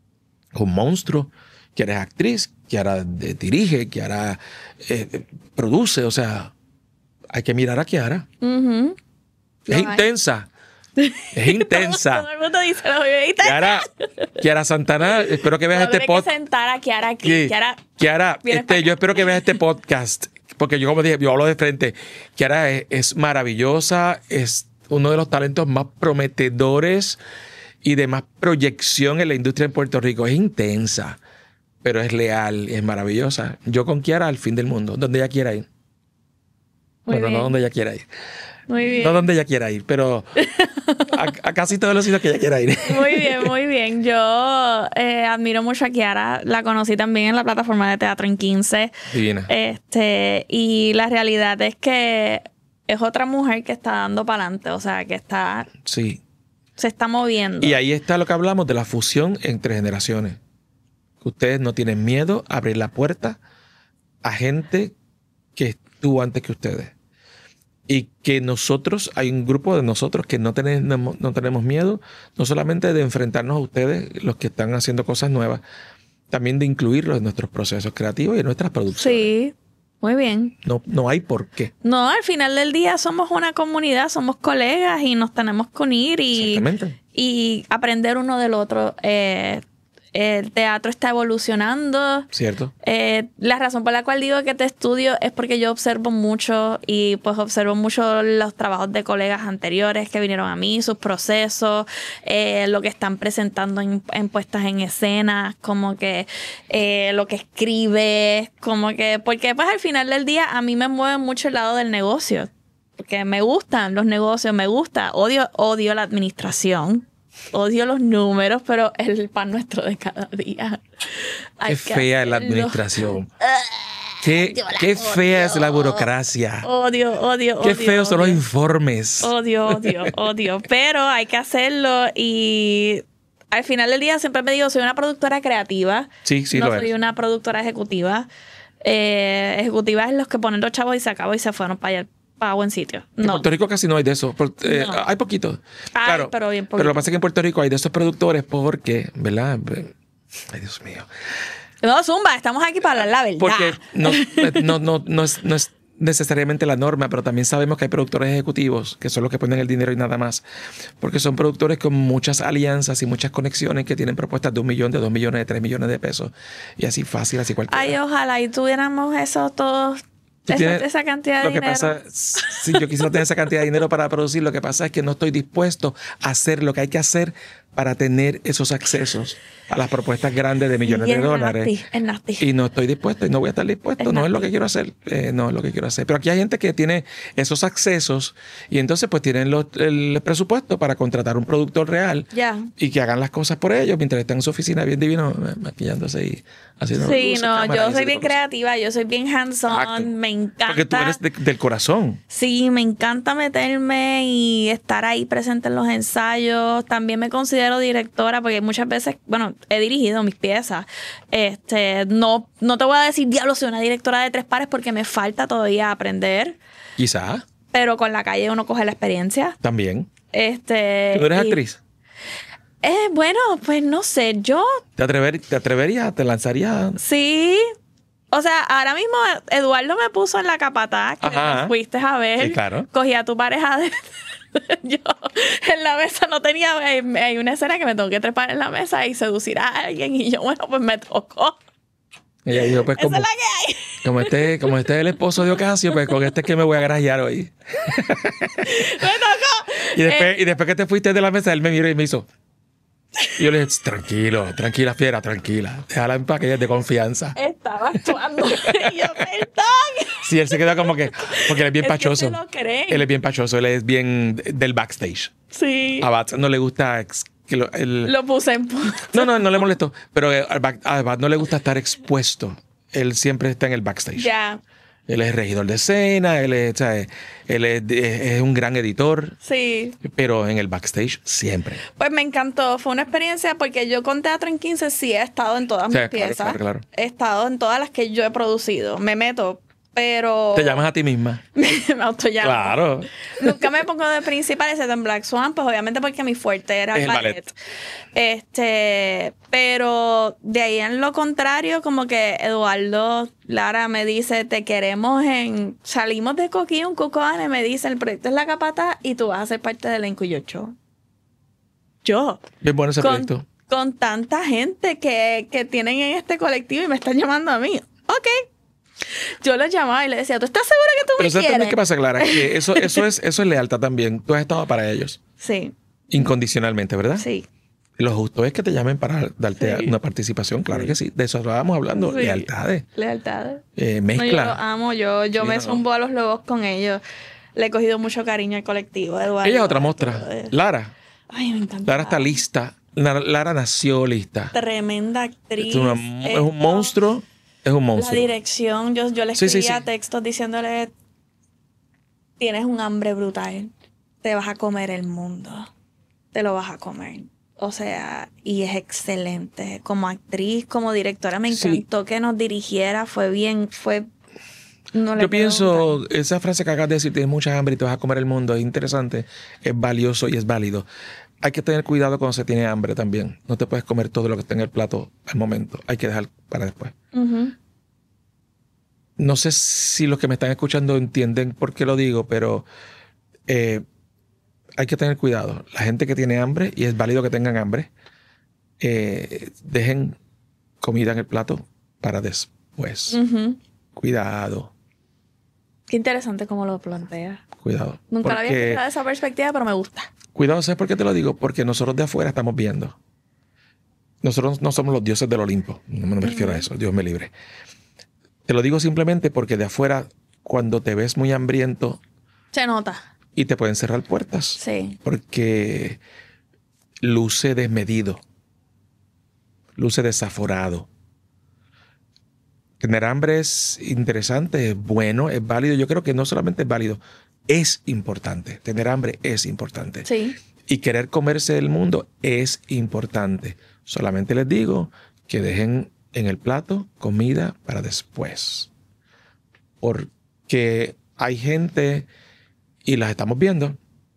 un monstruo. Kiara es actriz, Kiara dirige, Kiara eh, produce. O sea, hay que mirar a Kiara. Uh-huh. Es no intensa. Es intensa. Todo, todo el mundo dice lo mismo. Kiara, Kiara Santana, espero que veas este podcast. Tendré que sentar a Kiara aquí. Sí. Kiara, Kiara este, yo espero que veas este podcast. Porque yo, como dije, yo hablo de frente. Kiara es, es maravillosa, es uno de los talentos más prometedores y de más proyección en la industria en Puerto Rico. Es intensa, pero es leal y es maravillosa. Yo con Kiara al fin del mundo, donde ella quiera ir. Muy bueno, bien. no donde ella quiera ir. Muy bien. No donde ella quiera ir, pero a, a casi todos los sitios que ella quiera ir. Muy bien, muy bien. Yo eh, admiro mucho a Kiara. La conocí también en la plataforma de Teatro en quince. Divina. Este, y la realidad es que es otra mujer que está dando para adelante. O sea, que está... Sí. Se está moviendo. Y ahí está lo que hablamos de la fusión entre generaciones. Ustedes no tienen miedo a abrir la puerta a gente que estuvo antes que ustedes. Y que nosotros, hay un grupo de nosotros que no tenemos, no tenemos miedo, no solamente de enfrentarnos a ustedes, los que están haciendo cosas nuevas, también de incluirlos en nuestros procesos creativos y en nuestras producciones. Sí, muy bien. No, no hay por qué. No, al final del día somos una comunidad, somos colegas y nos tenemos que unir y, y aprender uno del otro. Eh, El teatro está evolucionando. Cierto. Eh, la razón por la cual digo que te estudio es porque yo observo mucho y pues observo mucho los trabajos de colegas anteriores que vinieron a mí, sus procesos, eh, lo que están presentando en, en puestas en escena, como que eh, lo que escribe, como que, porque pues al final del día a mí me mueve mucho el lado del negocio, porque me gustan los negocios, me gusta, odio, odio la administración. Odio los números, pero es el pan nuestro de cada día. Qué fea es la administración. Qué, qué fea es la burocracia. Odio, odio, odio. Qué feos son odio. los informes. Odio, odio, odio. Pero hay que hacerlo y al final del día siempre me digo, soy una productora creativa. Sí, sí, no lo soy eres. una productora ejecutiva. Eh, ejecutiva es los que ponen los chavos y se acabó y se fueron para allá. Para buen sitio. No. En Puerto Rico casi no hay de eso. Por, eh, no. Hay poquitos. Ay, claro, pero bien poquito. Pero lo que pasa es que en Puerto Rico hay de esos productores porque, ¿verdad? Ay, Dios mío. No, Zumba, estamos aquí para hablar la verdad. Porque no, no, no, no, es, no, es, necesariamente la norma, pero también sabemos que hay productores ejecutivos que son los que ponen el dinero y nada más, porque son productores con muchas alianzas y muchas conexiones que tienen propuestas de un millón, de dos millones, de tres millones de pesos y así fácil, así cualquiera. Ay, ojalá y tuviéramos eso todos, esa, Tienes, esa cantidad de lo que dinero. pasa, si yo quisiera tener esa cantidad de dinero para producir, lo que pasa es que no estoy dispuesto a hacer lo que hay que hacer para tener esos accesos a las propuestas grandes de millones Y de es dólares. nasty, es nasty. Y no estoy dispuesto y no voy a estar dispuesto. Es no es lo nasty. que quiero hacer. Eh, no es lo que quiero hacer. Pero aquí hay gente que tiene esos accesos y entonces pues tienen los- el presupuesto para contratar un productor real Ya. y que hagan las cosas por ellos mientras están en su oficina bien divino, ma- maquillándose y haciendo Sí, luces, no, cámaras y yo ese soy tipo bien de cosas. creativa, yo soy bien hands-on, Exacto. me encanta. Porque tú eres de- del corazón. Sí, me encanta meterme y estar ahí presente en los ensayos. También me considero directora porque muchas veces, bueno, he dirigido mis piezas. Este, no, no te voy a decir, diablo, soy una directora de tres pares porque me falta todavía aprender. Quizá Pero con la calle uno coge la experiencia. también. Este, ¿Tú no eres y- actriz? Eh, bueno, pues no sé, yo ¿Te, atrever, ¿Te atreverías? ¿Te lanzarías? sí. O sea, ahora mismo Eduardo me puso en la capataz, que Ajá. me fuiste a ver. Sí, claro. Cogí a tu pareja de... Yo en la mesa no tenía... Hay hay una escena que me tengo que trepar en la mesa y seducir a alguien. Y yo, bueno, pues me tocó. Ella dijo, pues Esa como, es la que hay. como, este, como este es el esposo de Ocasio, pues con este es que me voy a grajear hoy. Me tocó. Y después, Eh, y después que te fuiste de la mesa, él me miró y me hizo. Y yo le dije, tranquilo, tranquila, fiera, tranquila. Déjala en paz, que ella es de confianza. estaba actuando. Y yo, perdón. Sí, él se queda como que, porque él es bien Es que pachoso. se lo creen. Él es bien pachoso, él es bien del backstage. Sí. A Bat no le gusta ex- que lo- el- Lo puse en punto. No, no, no le molestó. Pero eh, al back- a Bat no le gusta estar expuesto. Él siempre está en el backstage. Ya. Él es regidor de escena, él es, ¿sabes? Él es, es un gran editor, Sí. pero en el backstage siempre. Pues me encantó, fue una experiencia porque yo con Teatro en quince sí he estado en todas Sí, mis claro, piezas. claro, claro. He estado en todas las que yo he producido. Me meto, pero... Te llamas a ti misma. me autollamo. Claro. Nunca me pongo de principal, excepto en Black Swan, pues obviamente porque mi fuerte era Es el el ballet. ballet. Este, pero de ahí en lo contrario, como que Eduardo Lara me dice, te queremos en... Salimos de Coquí, un cucone, me dice, el proyecto es La Capata y tú vas a ser parte del elenco. Y yo, yo. Yo. Bien bueno ese Con, proyecto. con tanta gente que, que tienen en este colectivo y me están llamando a mí. Ok. Yo lo llamaba y le decía, ¿tú estás segura que tú Pero me ¿sabes quieres? también qué pasa, Clara? Que eso, eso, es, eso es lealtad también. Tú has estado para ellos. Sí, Incondicionalmente, ¿verdad? sí. Lo justo es que te llamen para darte Sí. una participación. Claro Sí. que sí. De eso estábamos hablando. Sí. Lealtades. Lealtades. Eh, No, yo mezcla. lo amo, yo, yo Sí, me no, no. zumbo a los lobos con ellos. Le he cogido mucho cariño al colectivo, Eduardo. Ella es otra mostra. Lara. Ay, me encanta. Lara está lista. Lara, Lara nació lista. Tremenda actriz. Es, una- es Esto, un monstruo. Es un La monstruo. dirección, yo, yo le Sí, sí, escribía sí. textos diciéndole, tienes un hambre brutal, te vas a comer el mundo, te lo vas a comer. O sea, y es excelente. Como actriz, como directora, me Sí. encantó que nos dirigiera, fue bien, fue... no le Yo puedo pienso, gustar. esa frase que acabas de decir, tienes mucha hambre y te vas a comer el mundo, es interesante, es valioso y es válido. Hay que tener cuidado cuando se tiene hambre también. No te puedes comer todo lo que está en el plato al momento. Hay que dejar para después. Ujú. No sé si los que me están escuchando entienden por qué lo digo, pero eh, hay que tener cuidado. La gente que tiene hambre, y es válido que tengan hambre, eh, dejen comida en el plato para después. Ujú. Cuidado, Qué interesante cómo lo plantea. cuidado. Nunca lo había Porque- escuchado de esa perspectiva, pero me gusta. Cuidado, ¿sabes por qué te lo digo? Porque nosotros de afuera estamos viendo. Nosotros no somos los dioses del Olimpo. No me refiero a eso. Dios me libre. Te lo digo simplemente porque de afuera, cuando te ves muy hambriento Se nota. y te pueden cerrar puertas. Sí. Porque luce desmedido. Luce desaforado. Tener hambre es interesante, es bueno, es válido. Yo creo que no solamente es válido, es importante. Tener hambre es importante. Sí. Y querer comerse el mundo es importante. Solamente les digo que dejen en el plato comida para después. Porque hay gente, y las estamos viendo,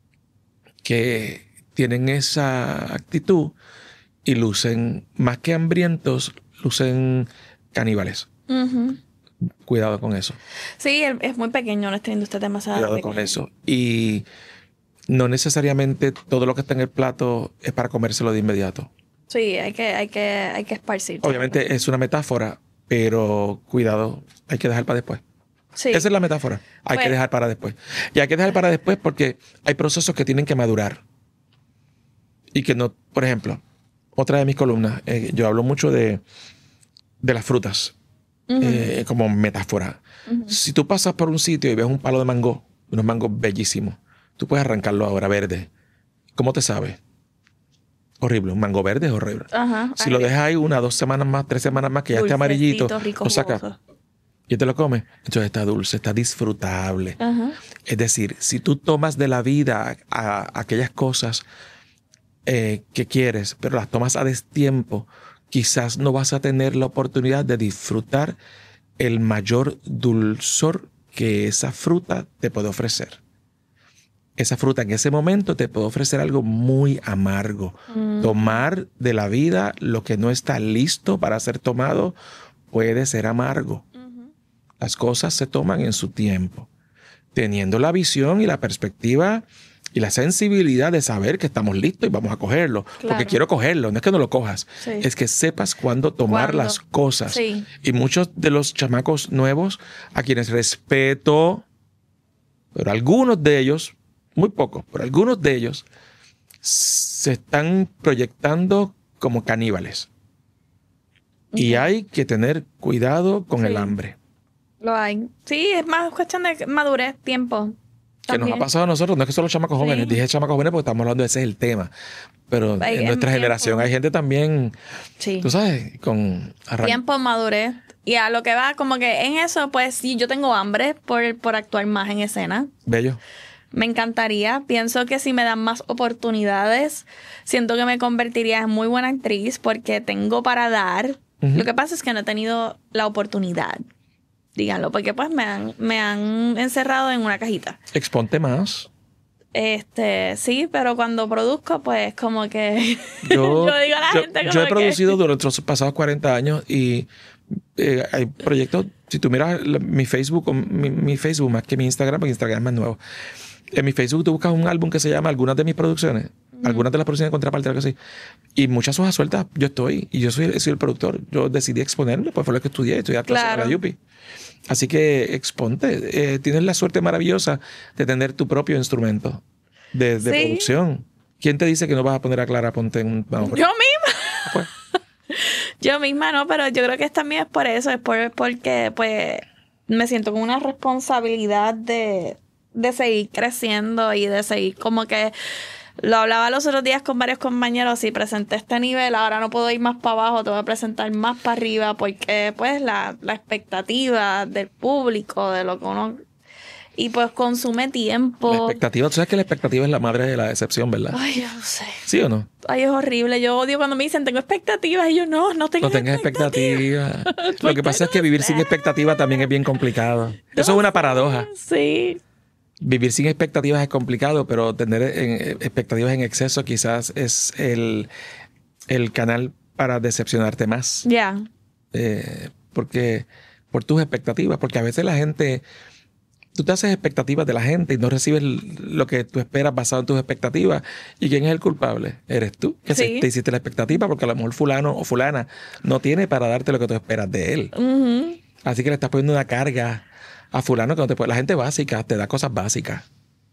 que tienen esa actitud y lucen, más que hambrientos, lucen caníbales. Ujú. Cuidado con eso. Sí, es muy pequeño, nuestra industria es demasiado Cuidado pequeña. con eso. Y no necesariamente todo lo que está en el plato es para comérselo de inmediato. Sí, hay que, hay que, hay que esparcir. Obviamente es una metáfora, pero cuidado, hay que dejar para después. Sí. Esa es la metáfora. Hay Pues- que dejar para después. Y hay que dejar para después porque hay procesos que tienen que madurar. Y que no, por ejemplo, otra de mis columnas, eh, yo hablo mucho de, de las frutas, Ujú. eh, como metáfora. Ujú. Si tú pasas por un sitio y ves un palo de mango, unos mangos bellísimos, tú puedes arrancarlo ahora verde. ¿Cómo te sabe? Horrible. Un mango verde es horrible. Ajá. Si lo dejas ahí una, dos semanas más, tres semanas más, que ya esté amarillito, Dulcecito, rico, lo sacas jugoso. y te lo comes. Entonces está dulce, está disfrutable. Ajá. Es decir, si tú tomas de la vida a, a aquellas cosas eh, que quieres, pero las tomas a destiempo, quizás no vas a tener la oportunidad de disfrutar el mayor dulzor que esa fruta te puede ofrecer. Esa fruta en ese momento te puede ofrecer algo muy amargo. Mm. Tomar de la vida lo que no está listo para ser tomado puede ser amargo. Ujú. Las cosas se toman en su tiempo, teniendo la visión y la perspectiva y la sensibilidad de saber que estamos listos y vamos a cogerlo. Claro. Porque quiero cogerlo, no es que no lo cojas, Sí. es que sepas cuándo tomar ¿Cuándo? las cosas. Sí. Y muchos de los chamacos nuevos, a quienes respeto, pero algunos de ellos, muy pocos, pero algunos de ellos se están proyectando como caníbales. Y Ok. hay que tener cuidado con Sí. el hambre. Lo hay. Sí, es más cuestión de madurez, tiempo. Que nos También. ha pasado a nosotros, no es que solo chamacos Sí. jóvenes, dije chamacos jóvenes porque estamos hablando de ese es el tema. Pero Hay- en en nuestra tiempo. generación hay gente también, Sí. tú sabes, con arran- Tiempo, madurez. Y a lo que va, como que en eso, pues sí, yo tengo hambre por, por actuar más en escena. bello. Me encantaría. Pienso que si me dan más oportunidades, siento que me convertiría en muy buena actriz porque tengo para dar. Ujú. Lo que pasa es que no he tenido la oportunidad, díganlo, porque pues me han, me han encerrado en una cajita. Exponte más. Este, sí, pero cuando produzco, pues como que Yo, yo digo a la yo- gente como yo he que- producido durante los pasados cuarenta años y eh, hay proyectos, si tú miras la- mi Facebook, o mi, mi Facebook más que mi Instagram, porque Instagram es más nuevo. En mi Facebook tú buscas un álbum que se llama Algunas de mis producciones, algunas de las producciones de Contraparte, algo así. Y muchas hojas sueltas, yo estoy, y yo soy, soy el productor. Yo decidí exponerme, pues fue lo que estudié, estudié actuación Claro. en la U P I. Así que exponte. Eh, tienes la suerte maravillosa de tener tu propio instrumento de, de Sí. producción. ¿Quién te dice que no vas a poner a Clara Ponte en un... vamos, Yo misma. pues, Yo misma no, pero yo creo que es también es por eso, es por, porque pues me siento con una responsabilidad de, de seguir creciendo y de seguir como que lo hablaba los otros días con varios compañeros, si presenté este nivel, ahora no puedo ir más para abajo, te voy a presentar más para arriba porque pues la, la expectativa del público, de lo que uno... Y pues consume la tiempo. expectativa, tú sabes que la expectativa es la madre de la decepción, ¿verdad? Ay, yo no sé. ¿Sí o no? Ay, es horrible. Yo odio cuando me dicen tengo expectativas y yo no, no tengo No tengas expectativas. expectativa. ¿Por Lo que qué pasa es no que vivir sé? sin expectativa también es bien complicado. Eso es una paradoja. Sí. Vivir sin expectativas es complicado, pero tener en- expectativas en exceso quizás es el, el canal para decepcionarte más. Ya. Eh, porque por tus expectativas, porque a veces la gente, tú te haces expectativas de la gente y no recibes lo que tú esperas basado en tus expectativas. ¿Y quién es el culpable? Eres tú, que Sí. se- te hiciste la expectativa porque a lo mejor fulano o fulana no tiene para darte lo que tú esperas de él. Ujú. Así que le estás poniendo una carga a fulano que no te puede. La gente básica te da cosas básicas.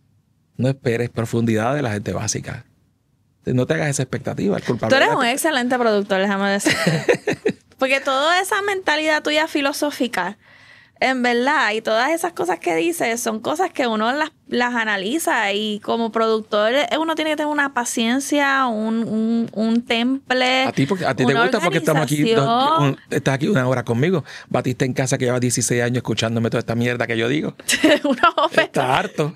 No esperes profundidad de la gente básica. No te hagas esa expectativa. El culpable Tú eres es un la- excelente productor, déjame decir. Porque toda esa mentalidad tuya filosófica, en verdad, y todas esas cosas que dices, son cosas que uno las, las analiza y como productor uno tiene que tener una paciencia, un, un, un temple. A ti, porque, a ti te una gusta porque estamos aquí, organización. dos- un- estás aquí una hora conmigo. Batiste en casa que lleva dieciséis años escuchándome toda esta mierda que yo digo. Una oferta. Está harto.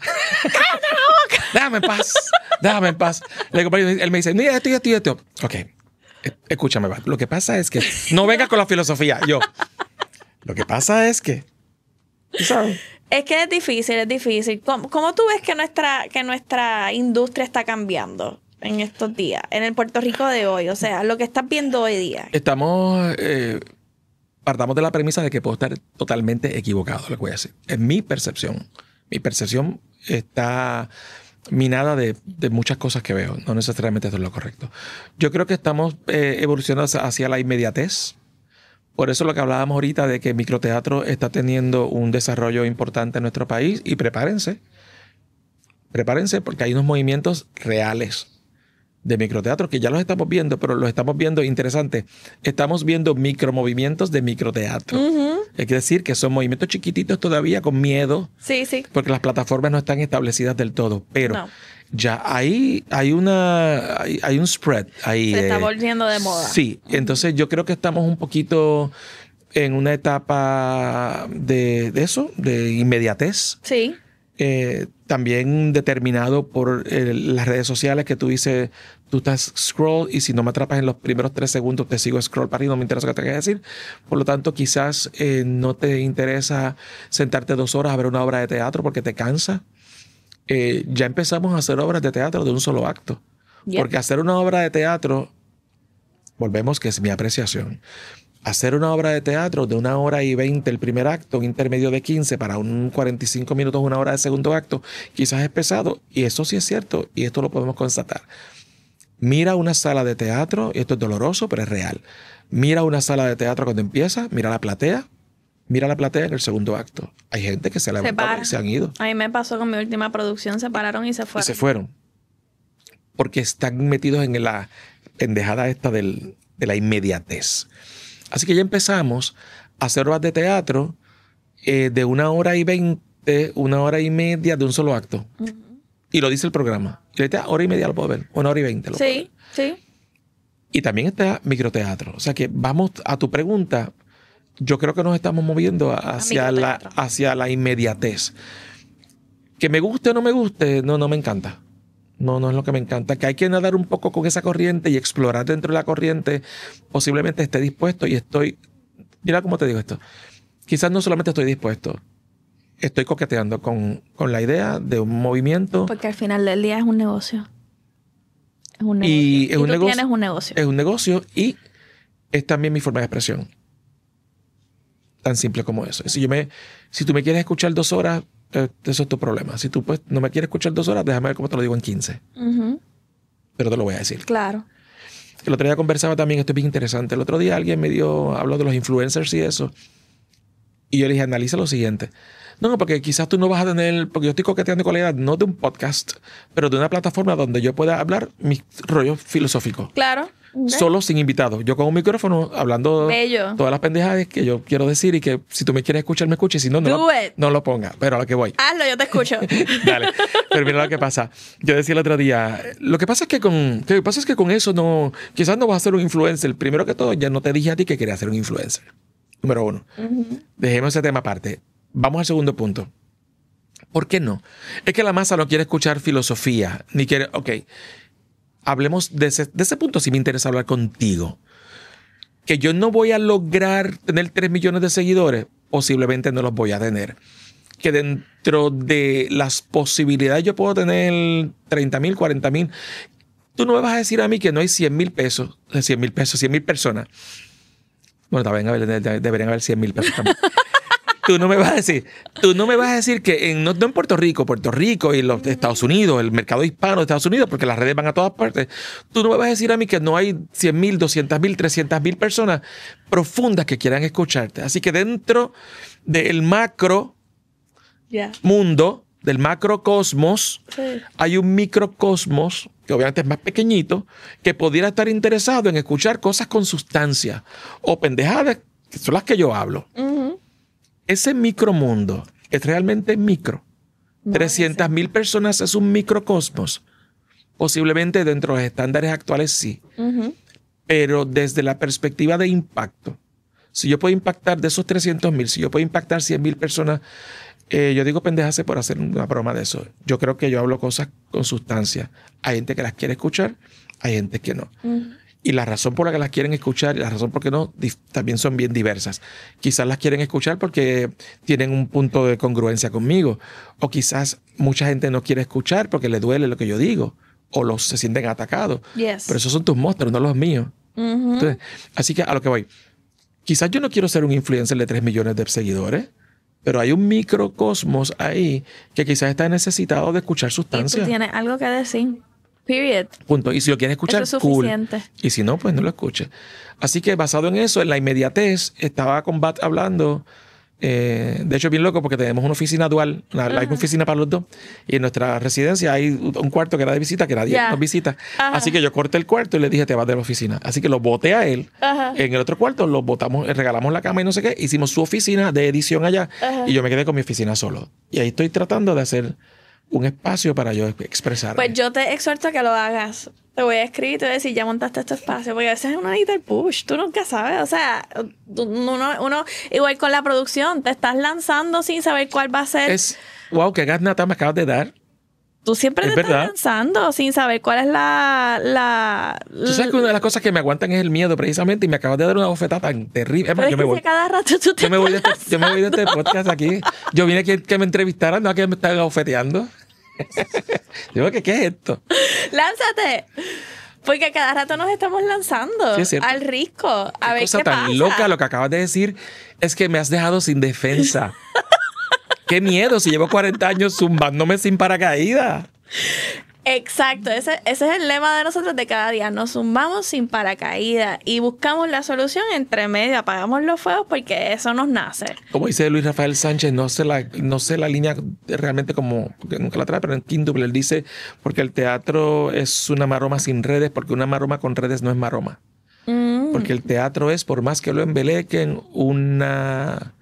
Déjame en paz. Déjame en paz. Le digo, pero él me dice, mira esto y esto y esto. Ok, e- escúchame, Bat. Lo que pasa es que no vengas con la filosofía. Yo, lo que pasa es que, ¿tú sabes? Es que es difícil, es difícil. ¿Cómo, cómo tú ves que nuestra, que nuestra industria está cambiando en estos días, en el Puerto Rico de hoy? O sea, lo que estás viendo hoy día. Estamos, eh, partamos de la premisa de que puedo estar totalmente equivocado, lo que voy a decir. Es mi percepción. Mi percepción está minada de, de muchas cosas que veo. No necesariamente esto es lo correcto. Yo creo que estamos eh, evolucionando hacia la inmediatez. Por eso lo que hablábamos ahorita de que el microteatro está teniendo un desarrollo importante en nuestro país. Y prepárense. Prepárense porque hay unos movimientos reales de microteatro que ya los estamos viendo, pero los estamos viendo interesante. Estamos viendo micromovimientos de microteatro. Uh-huh. Es decir, que son movimientos chiquititos todavía con miedo. Sí, sí. Porque las plataformas no están establecidas del todo. Pero no. ya hay, hay una hay, hay un spread ahí. Se de, está volviendo de moda. Sí. Uh-huh. Entonces yo creo que estamos un poquito en una etapa de, de eso, de inmediatez. Sí. Eh, también determinado por eh, las redes sociales que tú dices, tú estás scroll y si no me atrapas en los primeros tres segundos te sigo scroll para arriba, no me interesa lo que te quieras decir. Por lo tanto, quizás eh, no te interesa sentarte dos horas a ver una obra de teatro porque te cansa. Eh, ya empezamos a hacer obras de teatro de un solo acto. Yep. Porque hacer una obra de teatro, volvemos que es mi apreciación, hacer una obra de teatro de una hora y veinte el primer acto, un intermedio de quince para un cuarenta y cinco minutos, una hora de segundo acto, quizás es pesado. Y eso sí es cierto y esto lo podemos constatar. Mira una sala de teatro, y esto es doloroso, pero es real. Mira una sala de teatro cuando empieza, mira la platea, mira la platea en el segundo acto. Hay gente que se ha levantado y se han ido. A mí me pasó con mi última producción, se pararon y se fueron. Y se fueron. Porque están metidos en la pendejada esta del, de la inmediatez. Así que ya empezamos a hacer obras de teatro eh, de una hora y veinte, una hora y media de un solo acto. Uh-huh. Y lo dice el programa. Y ahorita hora y media lo puedo ver, una hora y veinte lo sí, puedo ver. Sí. Y también está microteatro. O sea que vamos a tu pregunta. Yo creo que nos estamos moviendo hacia, la, hacia la inmediatez. Que me guste o no me guste, no, no me encanta. No, no es lo que me encanta. Que hay que nadar un poco con esa corriente y explorar dentro de la corriente. Posiblemente esté dispuesto y estoy... Mira cómo te digo esto. Quizás no solamente estoy dispuesto. Estoy coqueteando con, con la idea de un movimiento. Porque al final del día es un negocio. Es un negocio. Y, y es un tú negocio, tienes un negocio. Es un negocio y es también mi forma de expresión. Tan simple como eso. Si, yo me, si tú me quieres escuchar dos horas... Eso es tu problema. Si tú pues, no me quieres escuchar dos horas, déjame ver cómo te lo digo en quince. Uh-huh. Pero te lo voy a decir. Claro. El otro día conversaba también, esto es bien interesante. El otro día alguien me dio, habló de los influencers y eso. Y yo le dije, analiza lo siguiente. No, porque quizás tú no vas a tener, porque yo estoy coqueteando con la idea, no de un podcast, pero de una plataforma donde yo pueda hablar mis rollos filosóficos. Claro. Solo sin invitados. Yo con un micrófono hablando Bello. Todas las pendejadas que yo quiero decir y que si tú me quieres escuchar, me escuches. Si no, no lo, no lo ponga. Pero a lo que voy. Hazlo, yo te escucho. Dale. Pero mira lo que pasa. Yo decía el otro día, lo que pasa es que con, que pasa es que con eso no, quizás no vas a ser un influencer. Primero que todo, ya no te dije a ti que quería ser un influencer. Número uno. Uh-huh. Dejemos ese tema aparte. Vamos al segundo punto. ¿Por qué no? Es que la masa no quiere escuchar filosofía, ni quiere... Ok. Hablemos de ese, de ese punto, si me interesa hablar contigo. Que yo no voy a lograr tener tres millones de seguidores, posiblemente no los voy a tener. Que dentro de las posibilidades yo puedo tener treinta mil, cuarenta mil. Tú no me vas a decir a mí que no hay cien mil pesos, cien mil pesos, cien mil personas. Bueno, también deberían haber cien mil pesos también. Tú no me vas a decir, tú no me vas a decir que en, no, no en Puerto Rico, Puerto Rico y los Estados Unidos, el mercado hispano de Estados Unidos, porque las redes van a todas partes. Tú no me vas a decir a mí que no hay cien mil, doscientas mil, trescientas mil personas profundas que quieran escucharte. Así que dentro del macro yeah. mundo, del macrocosmos, sí. hay un microcosmos que obviamente es más pequeñito, que pudiera estar interesado en escuchar cosas con sustancia o pendejadas, que son las que yo hablo. Uh-huh. Ese micromundo es realmente micro. No, trescientas mil personas es un microcosmos. Posiblemente dentro de los estándares actuales sí. Uh-huh. Pero desde la perspectiva de impacto, si yo puedo impactar de esos trescientos mil, si yo puedo impactar cien mil personas, eh, yo digo pendejase por hacer una broma de eso. Yo creo que yo hablo cosas con sustancia. Hay gente que las quiere escuchar, hay gente que no. Uh-huh. Y la razón por la que las quieren escuchar y la razón por qué no también son bien diversas. Quizás las quieren escuchar porque tienen un punto de congruencia conmigo. O quizás mucha gente no quiere escuchar porque le duele lo que yo digo. O los se sienten atacados. Yes. Pero esos son tus monstruos, no los míos. Uh-huh. Entonces, así que a lo que voy. quizás yo no quiero ser un influencer de tres millones de seguidores, pero hay un microcosmos ahí que quizás está necesitado de escuchar Y sustancias. tú tienes algo que decir. Period. Punto. Y si lo quieres escuchar, Eso es cool. suficiente. Y si no, pues no lo escuches. Así que basado en eso, en la inmediatez, estaba con Bat hablando. Eh, de hecho, es bien loco porque tenemos una oficina dual, una, hay una oficina para los dos. Y en nuestra residencia hay un cuarto que era de visita, que nadie Ya. nos visita. Ajá. Así que yo corté el cuarto y le dije, te vas de la oficina. Así que lo boté a él. Ajá. En el otro cuarto lo botamos, eh, regalamos la cama y no sé qué. Hicimos su oficina de edición allá. Ajá. Y yo me quedé con mi oficina solo. Y ahí estoy tratando de hacer un espacio para yo expresar. Pues yo te exhorto a que lo hagas. Te voy a escribir y te voy a decir, ya montaste este espacio. Porque a veces uno necesita el push. Tú nunca sabes. O sea, tú- uno, uno igual con la producción, te estás lanzando sin saber cuál va a ser. Es, wow, qué garnata me acabas de dar. Tú siempre es te verdad. estás lanzando sin saber cuál es la... la Tú sabes que una de las cosas que me aguantan es el miedo, precisamente, y me acabas de dar una bofetada tan terrible. Es más, Pero yo es me que voy. si cada rato tú te Yo me voy de estás este, yo me voy de este podcast aquí. Yo vine aquí que me entrevistaran, no a que me están bofeteando. Digo, ¿qué, ¿qué es esto? ¡Lánzate! Porque cada rato nos estamos lanzando Sí, es cierto. al risco. A Qué ver cosa qué tan pasa. loca lo que acabas de decir es que me has dejado sin defensa. Qué miedo si llevo cuarenta años zumbándome sin paracaídas. Exacto, ese, ese es el lema de nosotros de cada día. Nos zumbamos sin paracaídas y buscamos la solución entre medio, apagamos los fuegos porque eso nos nace. Como dice Luis Rafael Sánchez, no sé la, no sé la línea realmente como, porque nunca la trae, pero en Kindle él dice, porque el teatro es una maroma sin redes, porque una maroma con redes no es maroma. Mm. Porque el teatro es, por más que lo embelequen, una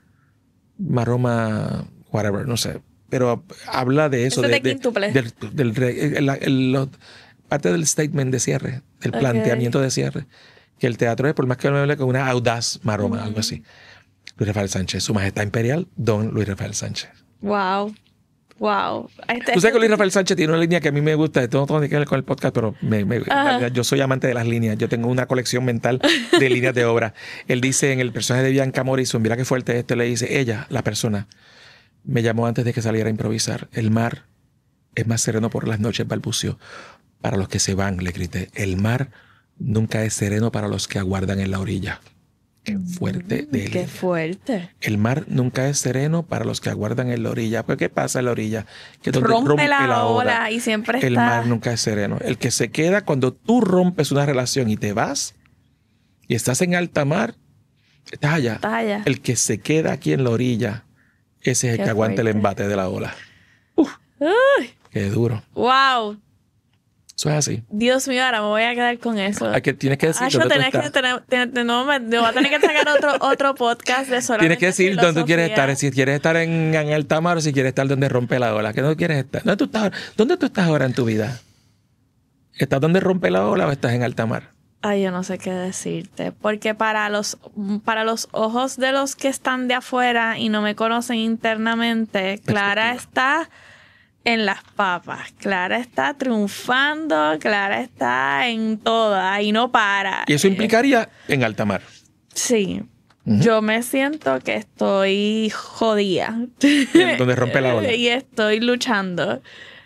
maroma, whatever, no sé. Pero habla de eso. Eso es de, de quíntuple. del, del, re- el- el- lo- parte del statement de cierre, del Ok. planteamiento de cierre. Que el teatro es, por más que lo embelequen, una audaz maroma, Mm. algo así. Luis Rafael Sánchez, Su Majestad Imperial, Don Luis Rafael Sánchez. Wow. Wow. Este, Tú sabes que Luis Rafael Sánchez tiene una línea que a mí me gusta, esto no tiene que ver con el podcast, pero me- me- en realidad yo soy amante de las líneas. Yo tengo una colección mental de líneas de obra. Él dice en el personaje de Bianca Morrison, mira qué fuerte este, le dice, ella, la persona, me llamó antes de que saliera a improvisar. El mar es más sereno por las noches, balbució. Para los que se van, le grité. El mar nunca es sereno para los que aguardan en la orilla. Qué fuerte de Qué él. fuerte. El mar nunca es sereno para los que aguardan en la orilla. ¿Pues qué pasa en la orilla? Que donde Rompe, la, ola y siempre está... El mar nunca es sereno. El que se queda cuando tú rompes una relación y te vas y estás en alta mar, estás allá. Estás allá. El que se queda aquí en la orilla, ese es el Qué que aguanta el fuerte. embate de la ola. Uy, Qué duro. wow. Eso es así. Dios mío, ahora me voy a quedar con eso. Hay que, tienes que decir Ah, yo dónde tú tenés que estás. tener, tener- tener- no, me, me voy a tener que sacar otro, otro podcast de solamente Tienes que decir dónde tú quieres filosofía. estar. Si quieres estar en, en alta mar o si quieres estar donde rompe la ola. ¿Qué no quieres estar? ¿Dónde tú estás, ahora? ¿Dónde tú estás ahora en tu vida? ¿Estás donde rompe la ola o estás en alta mar? Ay, yo no sé qué decirte. Porque para los, para los ojos de los que están de afuera y no me conocen internamente, Clara está en las papas. Clara está triunfando. Clara está en toda y no para. Y eso implicaría en alta mar. Sí. Ujú. Yo me siento que estoy jodida. En donde rompe la ola. Y estoy luchando.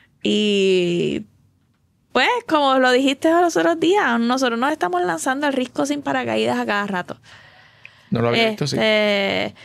Y pues, como lo dijiste los otros días, nosotros nos estamos lanzando al risco sin paracaídas a cada rato. No lo había visto, sí. Este,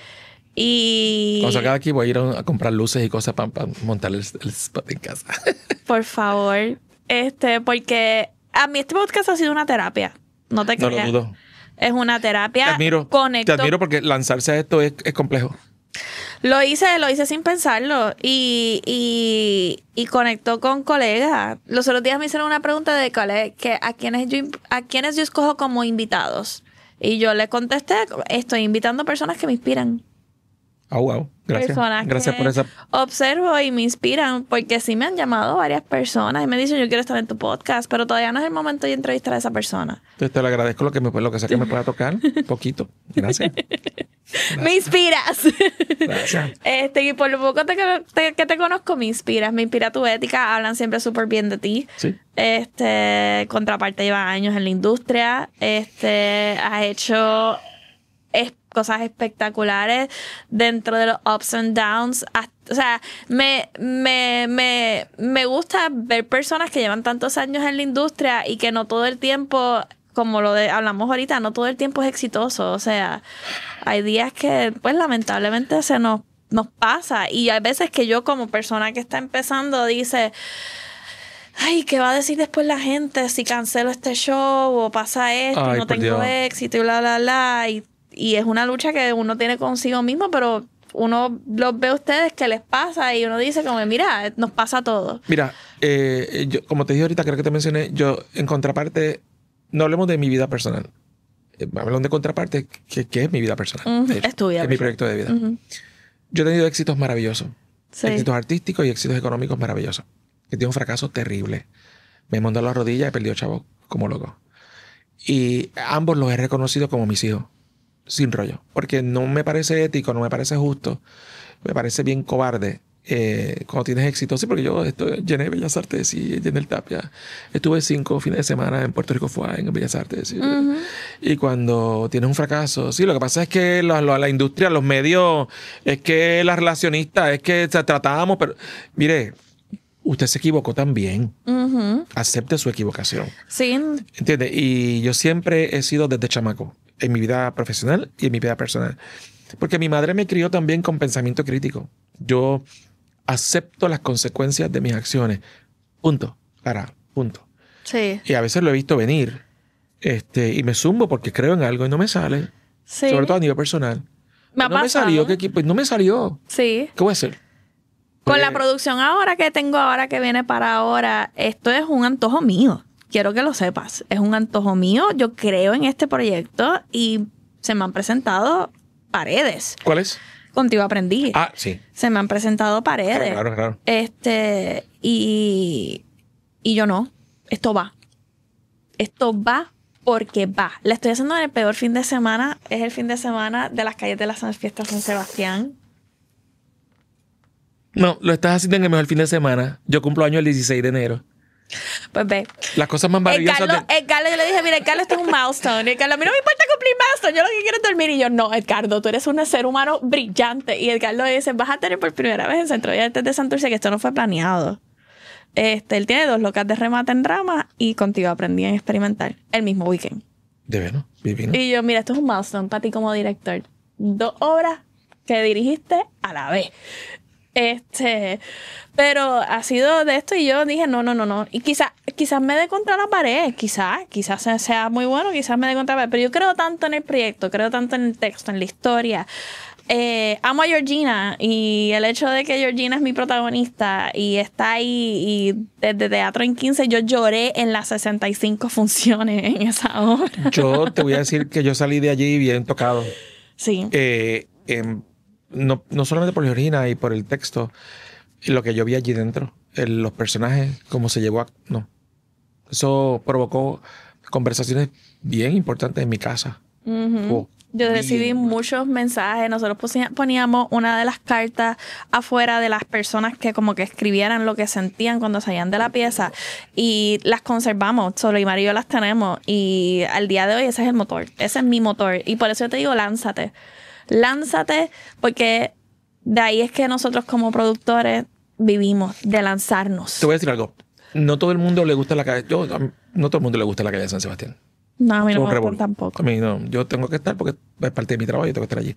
Y Cuando salga de aquí voy a ir a, a comprar luces y cosas para montar el, el spot en casa. por favor, este, porque a mí este podcast ha sido una terapia. No te No creas. lo dudo. Es una terapia. Te admiro. Conecto. Te admiro porque lanzarse a esto es, es complejo. Lo hice, lo hice sin pensarlo y, y, y conectó con colegas. Los otros días me hicieron una pregunta de colegas que a quienes yo a quienes yo escojo como invitados y yo le contesté, estoy invitando personas que me inspiran. Oh, wow. Gracias. Personas Gracias que por esa. observo y me inspiran porque sí me han llamado varias personas y me dicen yo quiero estar en tu podcast, pero todavía no es el momento de entrevistar a esa persona. Entonces te lo agradezco lo que, me, lo que sea que me pueda tocar. Poquito. Gracias. Me inspiras. Gracias. Este, y por lo poco te- te- que te conozco, me inspiras. Me inspira tu ética. Hablan siempre súper bien de ti. Sí. Este, contraparte, lleva años en la industria. Este, has hecho es- cosas espectaculares dentro de los ups and downs. Hasta- o sea, me, me, me, me gusta ver personas que llevan tantos años en la industria y que no todo el tiempo, como lo de, hablamos ahorita, no todo el tiempo es exitoso. O sea, Hay días que, pues, lamentablemente se nos, nos pasa. Y hay veces que yo, como persona que está empezando, dice... Ay, ¿qué va a decir después la gente si cancelo este show o pasa esto Ay, y no por tengo Dios. éxito y bla, bla, bla? Y, y es una lucha que uno tiene consigo mismo, pero uno los ve a ustedes que les pasa y uno dice como, mira, nos pasa a todos. Mira, eh, yo, como te dije ahorita, creo que te mencioné, yo en contraparte, no hablemos de mi vida personal. Eh, hablamos de contraparte, que, que es mi vida personal. Uh-huh. Es, es tu vida es mi proyecto de vida. Uh-huh. Yo he tenido éxitos maravillosos. Sí. Éxitos artísticos y éxitos económicos maravillosos. He tenido un fracaso terrible. Me he montado las rodillas y he perdido chavos como loco. Y ambos los he reconocido como mis hijos. Sin rollo. Porque no me parece ético, no me parece justo. Me parece bien cobarde. Eh, cuando tienes éxito. Sí, porque yo estoy, llené Bellas Artes y llené el Tapia. Estuve cinco fines de semana en Puerto Rico, fue en Bellas Artes. Y, Uh-huh. y cuando tienes un fracaso, sí, lo que pasa es que la, la, la industria, los medios, es que las relacionistas, es que o sea, tratábamos, pero mire, usted se equivocó también. Uh-huh. Acepte su equivocación. Sí. ¿Entiendes? Y yo siempre he sido desde chamaco, en mi vida profesional y en mi vida personal. Porque mi madre me crió también con pensamiento crítico. Yo acepto las consecuencias de mis acciones. Punto. Para. Punto. Sí. Y a veces lo he visto venir. Este, y me zumbo porque creo en algo y no me sale. Sí. Sobre todo a nivel personal. Me ha no me pasado. salió. ¿Qué, pues no me salió. Sí. ¿Qué voy a hacer? Con Pues, la producción ahora que tengo ahora que viene para ahora, esto es un antojo mío. Quiero que lo sepas. Es un antojo mío. Yo creo en este proyecto y se me han presentado paredes. ¿Cuál es? Contigo aprendí. Ah, sí. Se me han presentado paredes. Claro, claro. Este, y, y yo no. Esto va. Esto va porque va. La estoy haciendo en el peor fin de semana. Es el fin de semana de las calles de las fiestas San Sebastián. No, lo estás haciendo en el mejor fin de semana. Yo cumplo año el dieciséis de enero. Pues ve. Las cosas más El maravillosas Carlos, de... el Carlos, yo le dije, mira, el Carlos, esto es un milestone. Y el Carlos, a mí no me importa cumplir milestone, yo lo que quiero es dormir. Y yo, no, Edgardo, tú eres un ser humano brillante. Y el Carlos dice, vas a tener por primera vez en Centro de Artes de Santurce, que esto no fue planeado. Este, él tiene dos locas de remate en rama y contigo aprendí en experimentar el mismo weekend. De veras, divino. Y yo, mira, esto es un milestone para ti como director. Dos obras que dirigiste a la vez. Este, pero ha sido de esto y yo dije, no, no, no, no. Y quizás quizás me dé contra la pared, quizás, quizás sea muy bueno, quizás me dé contra la pared. Pero yo creo tanto en el proyecto, creo tanto en el texto, en la historia. Eh, amo a Georgina y el hecho de que Georgina es mi protagonista y está ahí y desde Teatro en quince yo lloré en las sesenta y cinco funciones en esa obra. Yo te voy a decir que yo salí de allí bien tocado. Sí. Eh, eh, no, no solamente por Georgina y por el texto, lo que yo vi allí dentro, el, los personajes, cómo se llevó a... No. Eso provocó conversaciones bien importantes en mi casa. Uh-huh. Oh, Yo recibí bien. muchos mensajes. Nosotros pusi- poníamos una de las cartas afuera de las personas que como que escribieran lo que sentían cuando salían de la pieza y las conservamos. Solo y Mario y yo las tenemos y al día de hoy ese es el motor. Ese es mi motor y por eso yo te digo lánzate. Lánzate porque de ahí es que nosotros como productores vivimos, de lanzarnos. Te voy a decir algo. No todo el mundo le gusta la calle. Yo, a mí- no todo el mundo le gusta la calle de San Sebastián. No, a mí no Un me revolú. gustan tampoco. A mí no. Yo tengo que estar porque es parte de mi trabajo y tengo que estar allí.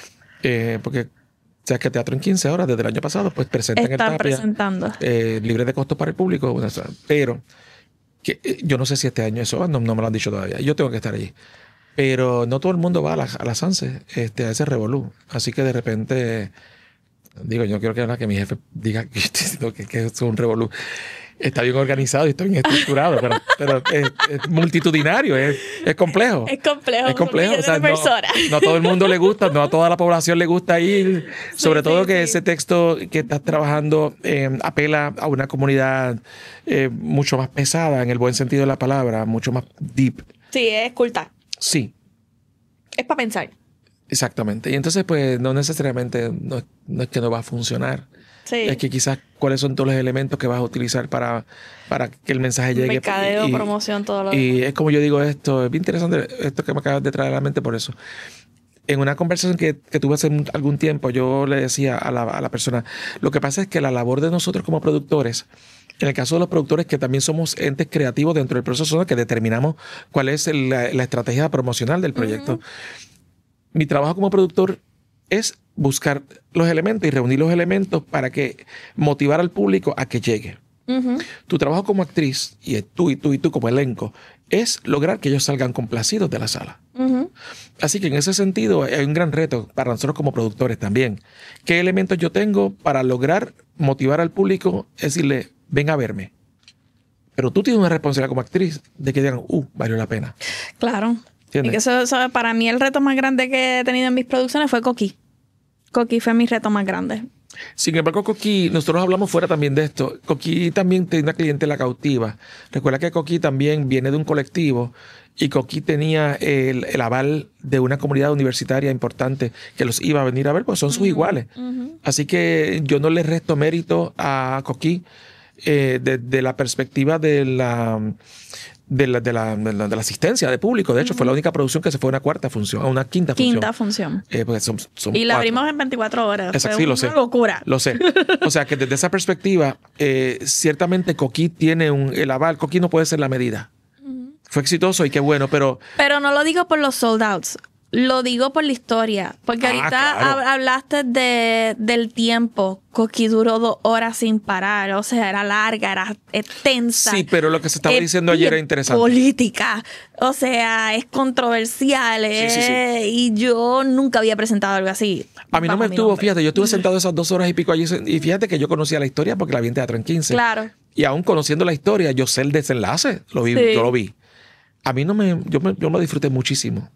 Eh, porque, sabes que Teatro en quince horas, desde el año pasado, pues presentan el Están Tapia, presentando. eh, libre de costos para el público. Una, pero que, eh, yo no sé si este año eso va, no, no me lo han dicho todavía. Yo tengo que estar allí. Pero no todo el mundo va a la, a la Sanse, este, a ese revolú. Así que de repente, digo, yo no quiero que, ahora que mi jefe diga que, estoy diciendo que, que es un revolú. Está bien organizado y está bien estructurado, pero, pero es, es multitudinario, es, es complejo. Es complejo. Es complejo. Un O sea, millón de no, personas. no a todo el mundo le gusta, no a toda la población le gusta ir. Sí, Sobre todo sí, que sí. ese texto que estás trabajando eh, apela a una comunidad eh, mucho más pesada, en el buen sentido de la palabra, mucho más deep. Sí, es culta. Sí, Es para pensar. exactamente. Y entonces, pues, no necesariamente, no, no es que no va a funcionar. Sí. Es que quizás cuáles son todos los elementos que vas a utilizar para, para que el mensaje llegue. Mercadeo, y, promoción, todo lo Y demás. es como yo digo esto, es bien interesante esto que me acabas de traer a la mente por eso. En una conversación que, que tuve hace un- algún tiempo, yo le decía a la, a la persona, lo que pasa es que la labor de nosotros como productores, en el caso de los productores que también somos entes creativos dentro del proceso, ¿no? Que determinamos cuál es el- la, la estrategia promocional del proyecto. mi trabajo como productor es buscar los elementos y reunir los elementos para que motivar al público a que llegue. Uh-huh. Tu trabajo como actriz, y tú y tú y tú como elenco, es lograr que ellos salgan complacidos de la sala. Uh-huh. Así que en ese sentido hay un gran reto para nosotros como productores también. ¿Qué elementos yo tengo para lograr motivar al público? Es decirle, ven a verme. Pero tú tienes una responsabilidad como actriz de que digan, uh, valió la pena. Claro. ¿Entiendes? Y que eso, eso, para mí el reto más grande que he tenido en mis producciones fue Coquí. Coquí fue mi reto más grande. Sin embargo, Coquí, nosotros hablamos fuera también de esto. Coquí también tiene una clientela cautiva. Recuerda que Coquí también viene de un colectivo y Coquí tenía el, el aval de una comunidad universitaria importante que los iba a venir a ver, pues son sus uh-huh, iguales. Uh-huh. Así que yo no le resto mérito a Coquí eh, desde de la perspectiva de la... De la, de, la, de, la, de la asistencia de público. De hecho, uh-huh. fue la única producción que se fue a una cuarta función, a una quinta función. Quinta función. Eh, pues son, son y la cuatro. abrimos en veinticuatro horas. Exacto, fue sí, lo una sé. locura. Lo sé. O sea, que desde esa perspectiva, eh, ciertamente Coquí tiene un, el aval. Coquí no puede ser la medida. Uh-huh. Fue exitoso y qué bueno, pero... Pero no lo digo por los sold outs. Lo digo por la historia. Porque Ah, ahorita claro. hab- hablaste de, del tiempo. Coquí duró dos horas sin parar. O sea, era larga, era extensa. Sí, pero lo que se estaba eh, diciendo ayer era interesante. Política. O sea, es controversial. Eh, Sí, sí, sí. Y yo nunca había presentado algo así. A mí no bajo me mi estuvo, nombre. fíjate, yo estuve sentado esas dos horas y pico allí y fíjate que yo conocía la historia porque la vi en Teatro en quince. Claro. Y aún conociendo la historia, yo sé el desenlace. Lo vi, Sí. yo lo vi. A mí no me... Yo me, yo me disfruté muchísimo.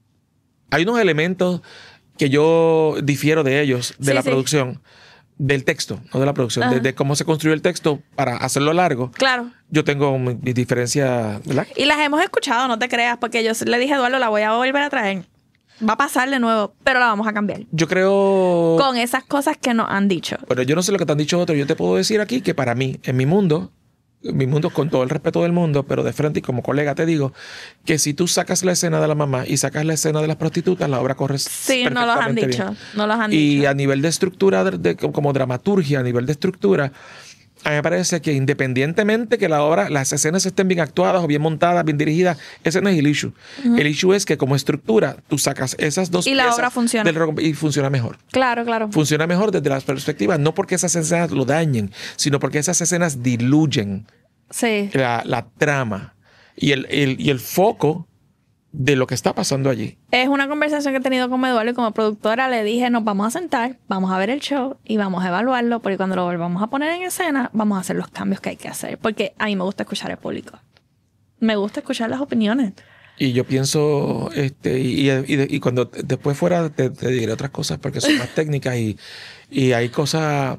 Hay unos elementos que yo difiero de ellos, de Sí, la sí. producción, del texto, no de la producción, de, de cómo se construyó el texto para hacerlo largo. Claro. Yo tengo mi, mi diferencia, ¿verdad? Y las hemos escuchado, no te creas, porque yo le dije a Eduardo, la voy a volver a traer. Va a pasar de nuevo, pero la vamos a cambiar. Yo creo... Con esas cosas que nos han dicho. Pero yo no sé lo que te han dicho otros. Yo te puedo decir aquí que para mí, en mi mundo, en mi mundo con todo el respeto del mundo, pero de frente y como colega te digo, que si tú sacas la escena de la mamá y sacas la escena de las prostitutas, la obra corre Sí, no los han dicho. bien. No los han Y dicho. a nivel de estructura, de, de- como dramaturgia, a nivel de estructura, a mí me parece que independientemente que la obra, las escenas estén bien actuadas o bien montadas, bien dirigidas, ese no es el issue. Uh-huh. El issue es que como estructura, tú sacas esas dos Y la piezas obra funciona. del- y funciona mejor. Claro, claro. Funciona mejor desde las perspectivas, no porque esas escenas lo dañen, sino porque esas escenas diluyen Sí. la, la trama y el, el- y el foco de lo que está pasando allí. Es una conversación que he tenido con Eduardo y como productora le dije, nos vamos a sentar, vamos a ver el show y vamos a evaluarlo, porque cuando lo volvamos a poner en escena, vamos a hacer los cambios que hay que hacer. Porque a mí me gusta escuchar al público. Me gusta escuchar las opiniones. Y yo pienso, este, y, y, y- y cuando después fuera te, te diré otras cosas porque son más técnicas y, y hay cosas,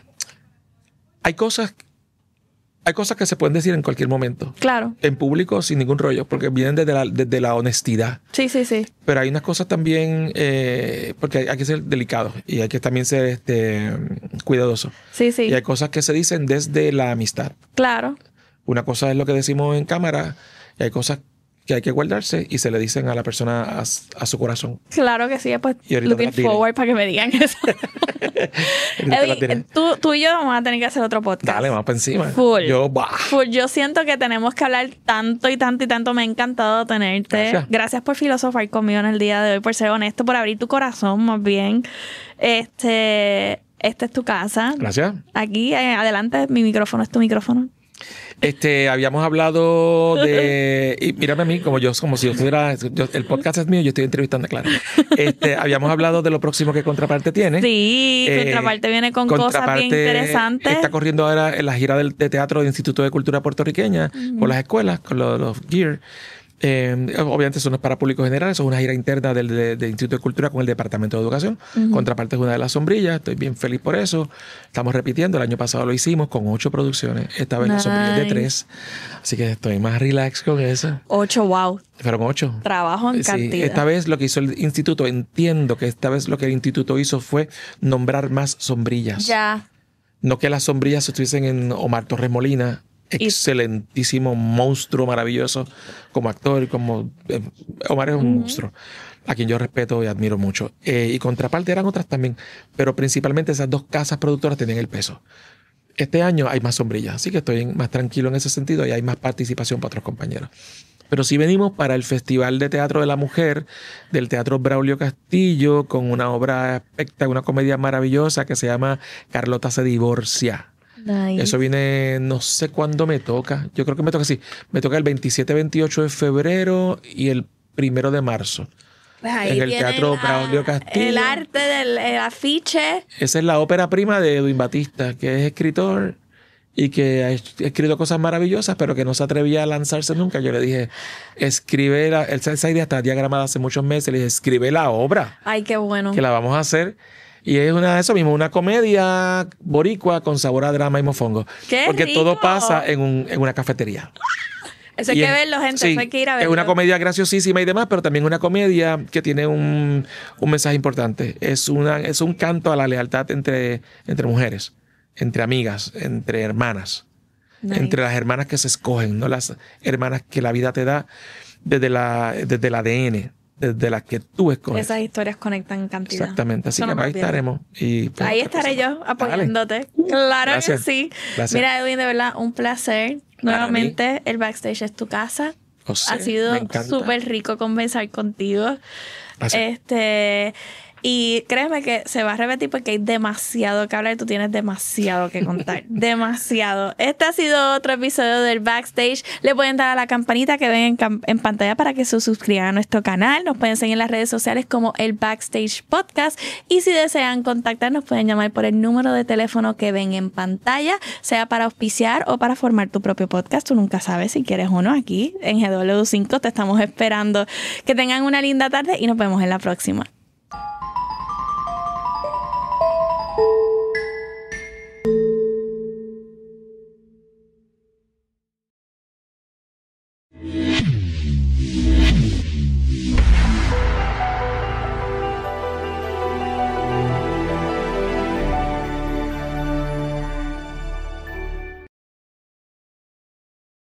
hay cosas, hay cosas que se pueden decir en cualquier momento. Claro. En público sin ningún rollo, porque vienen desde la, desde la honestidad. Sí, sí, sí. Pero hay unas cosas también, eh, porque hay, hay que ser delicado y hay que también ser este, cuidadoso. Sí, sí. Y hay cosas que se dicen desde la amistad. Claro. Una cosa es lo que decimos en cámara y hay cosas que hay que guardarse y se le dicen a la persona a, a su corazón. Claro que sí. Pues Y ahorita te looking las diré. forward para que me digan eso. Ahorita te las diré. Eddie, tú, tú y yo vamos a tener que hacer otro podcast. Dale, vamos para encima. Full. Yo, bah. Full. Yo siento que tenemos que hablar tanto y tanto y tanto. Me ha encantado tenerte. Gracias. Gracias por filosofar conmigo en el día de hoy, por ser honesto, por abrir tu corazón más bien. Este, esta es tu casa. Gracias. Aquí, eh, adelante, mi micrófono es tu micrófono. Este, habíamos hablado de... Y mírame a mí, como yo, como si yo estuviera... yo- el podcast es mío, yo estoy entrevistando a Clara. Este, habíamos hablado de lo próximo que Contraparte tiene. Sí, Eh, Contraparte viene con cosas Contraparte bien interesantes. Está corriendo ahora en la gira del, de teatro del Instituto de Cultura Puertorriqueña, Ujú. con las escuelas, con los, los gear. Eh, obviamente eso no es para público general, eso es una gira interna del, de- del Instituto de Cultura con el Departamento de Educación. Ujú. Contraparte es una de las sombrillas, estoy bien feliz por eso. Estamos repitiendo, el año pasado lo hicimos con ocho producciones, esta vez las sombrillas de Nice. tres, así que estoy más relax con eso. Ocho, wow. Fueron ocho. Trabajo en Sí, cantidad. esta vez lo que hizo el instituto, entiendo que esta vez lo que el instituto hizo fue nombrar más sombrillas. Ya. No que las sombrillas estuviesen en Omar Torres Molina, Y- excelentísimo monstruo, maravilloso como actor y como... eh, Omar es un Ujú. monstruo, a quien yo respeto y admiro mucho. Eh, y Contraparte eran otras también, pero principalmente esas dos casas productoras tenían el peso. Este año hay más sombrillas, así que estoy más tranquilo en ese sentido y hay más participación para otros compañeros. Pero sí venimos para el Festival de Teatro de la Mujer del Teatro Braulio Castillo con una obra espectacular, una comedia maravillosa que se llama Carlota se divorcia. Nice. Eso viene, no sé cuándo me toca. Yo creo que me toca así. Me toca el veintisiete veintiocho de febrero y el primero de marzo. Pues ahí en el Teatro la, Braulio Castillo. El arte del el afiche. Esa es la ópera prima de Edwin Batista, que es escritor y que ha escrito cosas maravillosas, pero que no se atrevía a lanzarse nunca. Yo le dije, escribe, la, esa idea está diagramada hace muchos meses, le dije, escribe la obra. Ay, qué bueno. Que la vamos a hacer. Y es una de eso mismo, una comedia boricua con sabor a drama y mofongo. ¡Qué Porque rico! todo pasa en, un, en una cafetería. Eso hay Y que es, verlo, gente. sí, Eso hay que ir a verlo. es una comedia graciosísima y demás, pero también una comedia que tiene un, un mensaje importante. Es, una, es un canto a la lealtad entre, entre mujeres, entre amigas, entre hermanas. Nice. Entre las hermanas que se escogen, no las hermanas que la vida te da desde, la, desde el A D N, desde las que tú escoges. Esas historias conectan en cantidad. Exactamente, así Eso que no ahí estaremos. Y, pues, ahí estaré yo apoyándote. Dale. Claro Gracias. que sí. Gracias. Mira, Edwin, de verdad, un placer. Nuevamente, el backstage es tu casa. O sea, ha sido súper rico conversar contigo. Gracias. Este... Y créeme que se va a repetir porque hay demasiado que hablar y tú tienes demasiado que contar. Demasiado. Este ha sido otro episodio del Backstage. Le pueden dar a la campanita que ven en, en pantalla para que se suscriban a nuestro canal. Nos pueden seguir en las redes sociales como el Backstage Podcast. Y si desean contactarnos, pueden llamar por el número de teléfono que ven en pantalla, sea para auspiciar o para formar tu propio podcast. Tú nunca sabes si quieres uno aquí en G W cinco. Te estamos esperando. Que tengan una linda tarde y nos vemos en la próxima.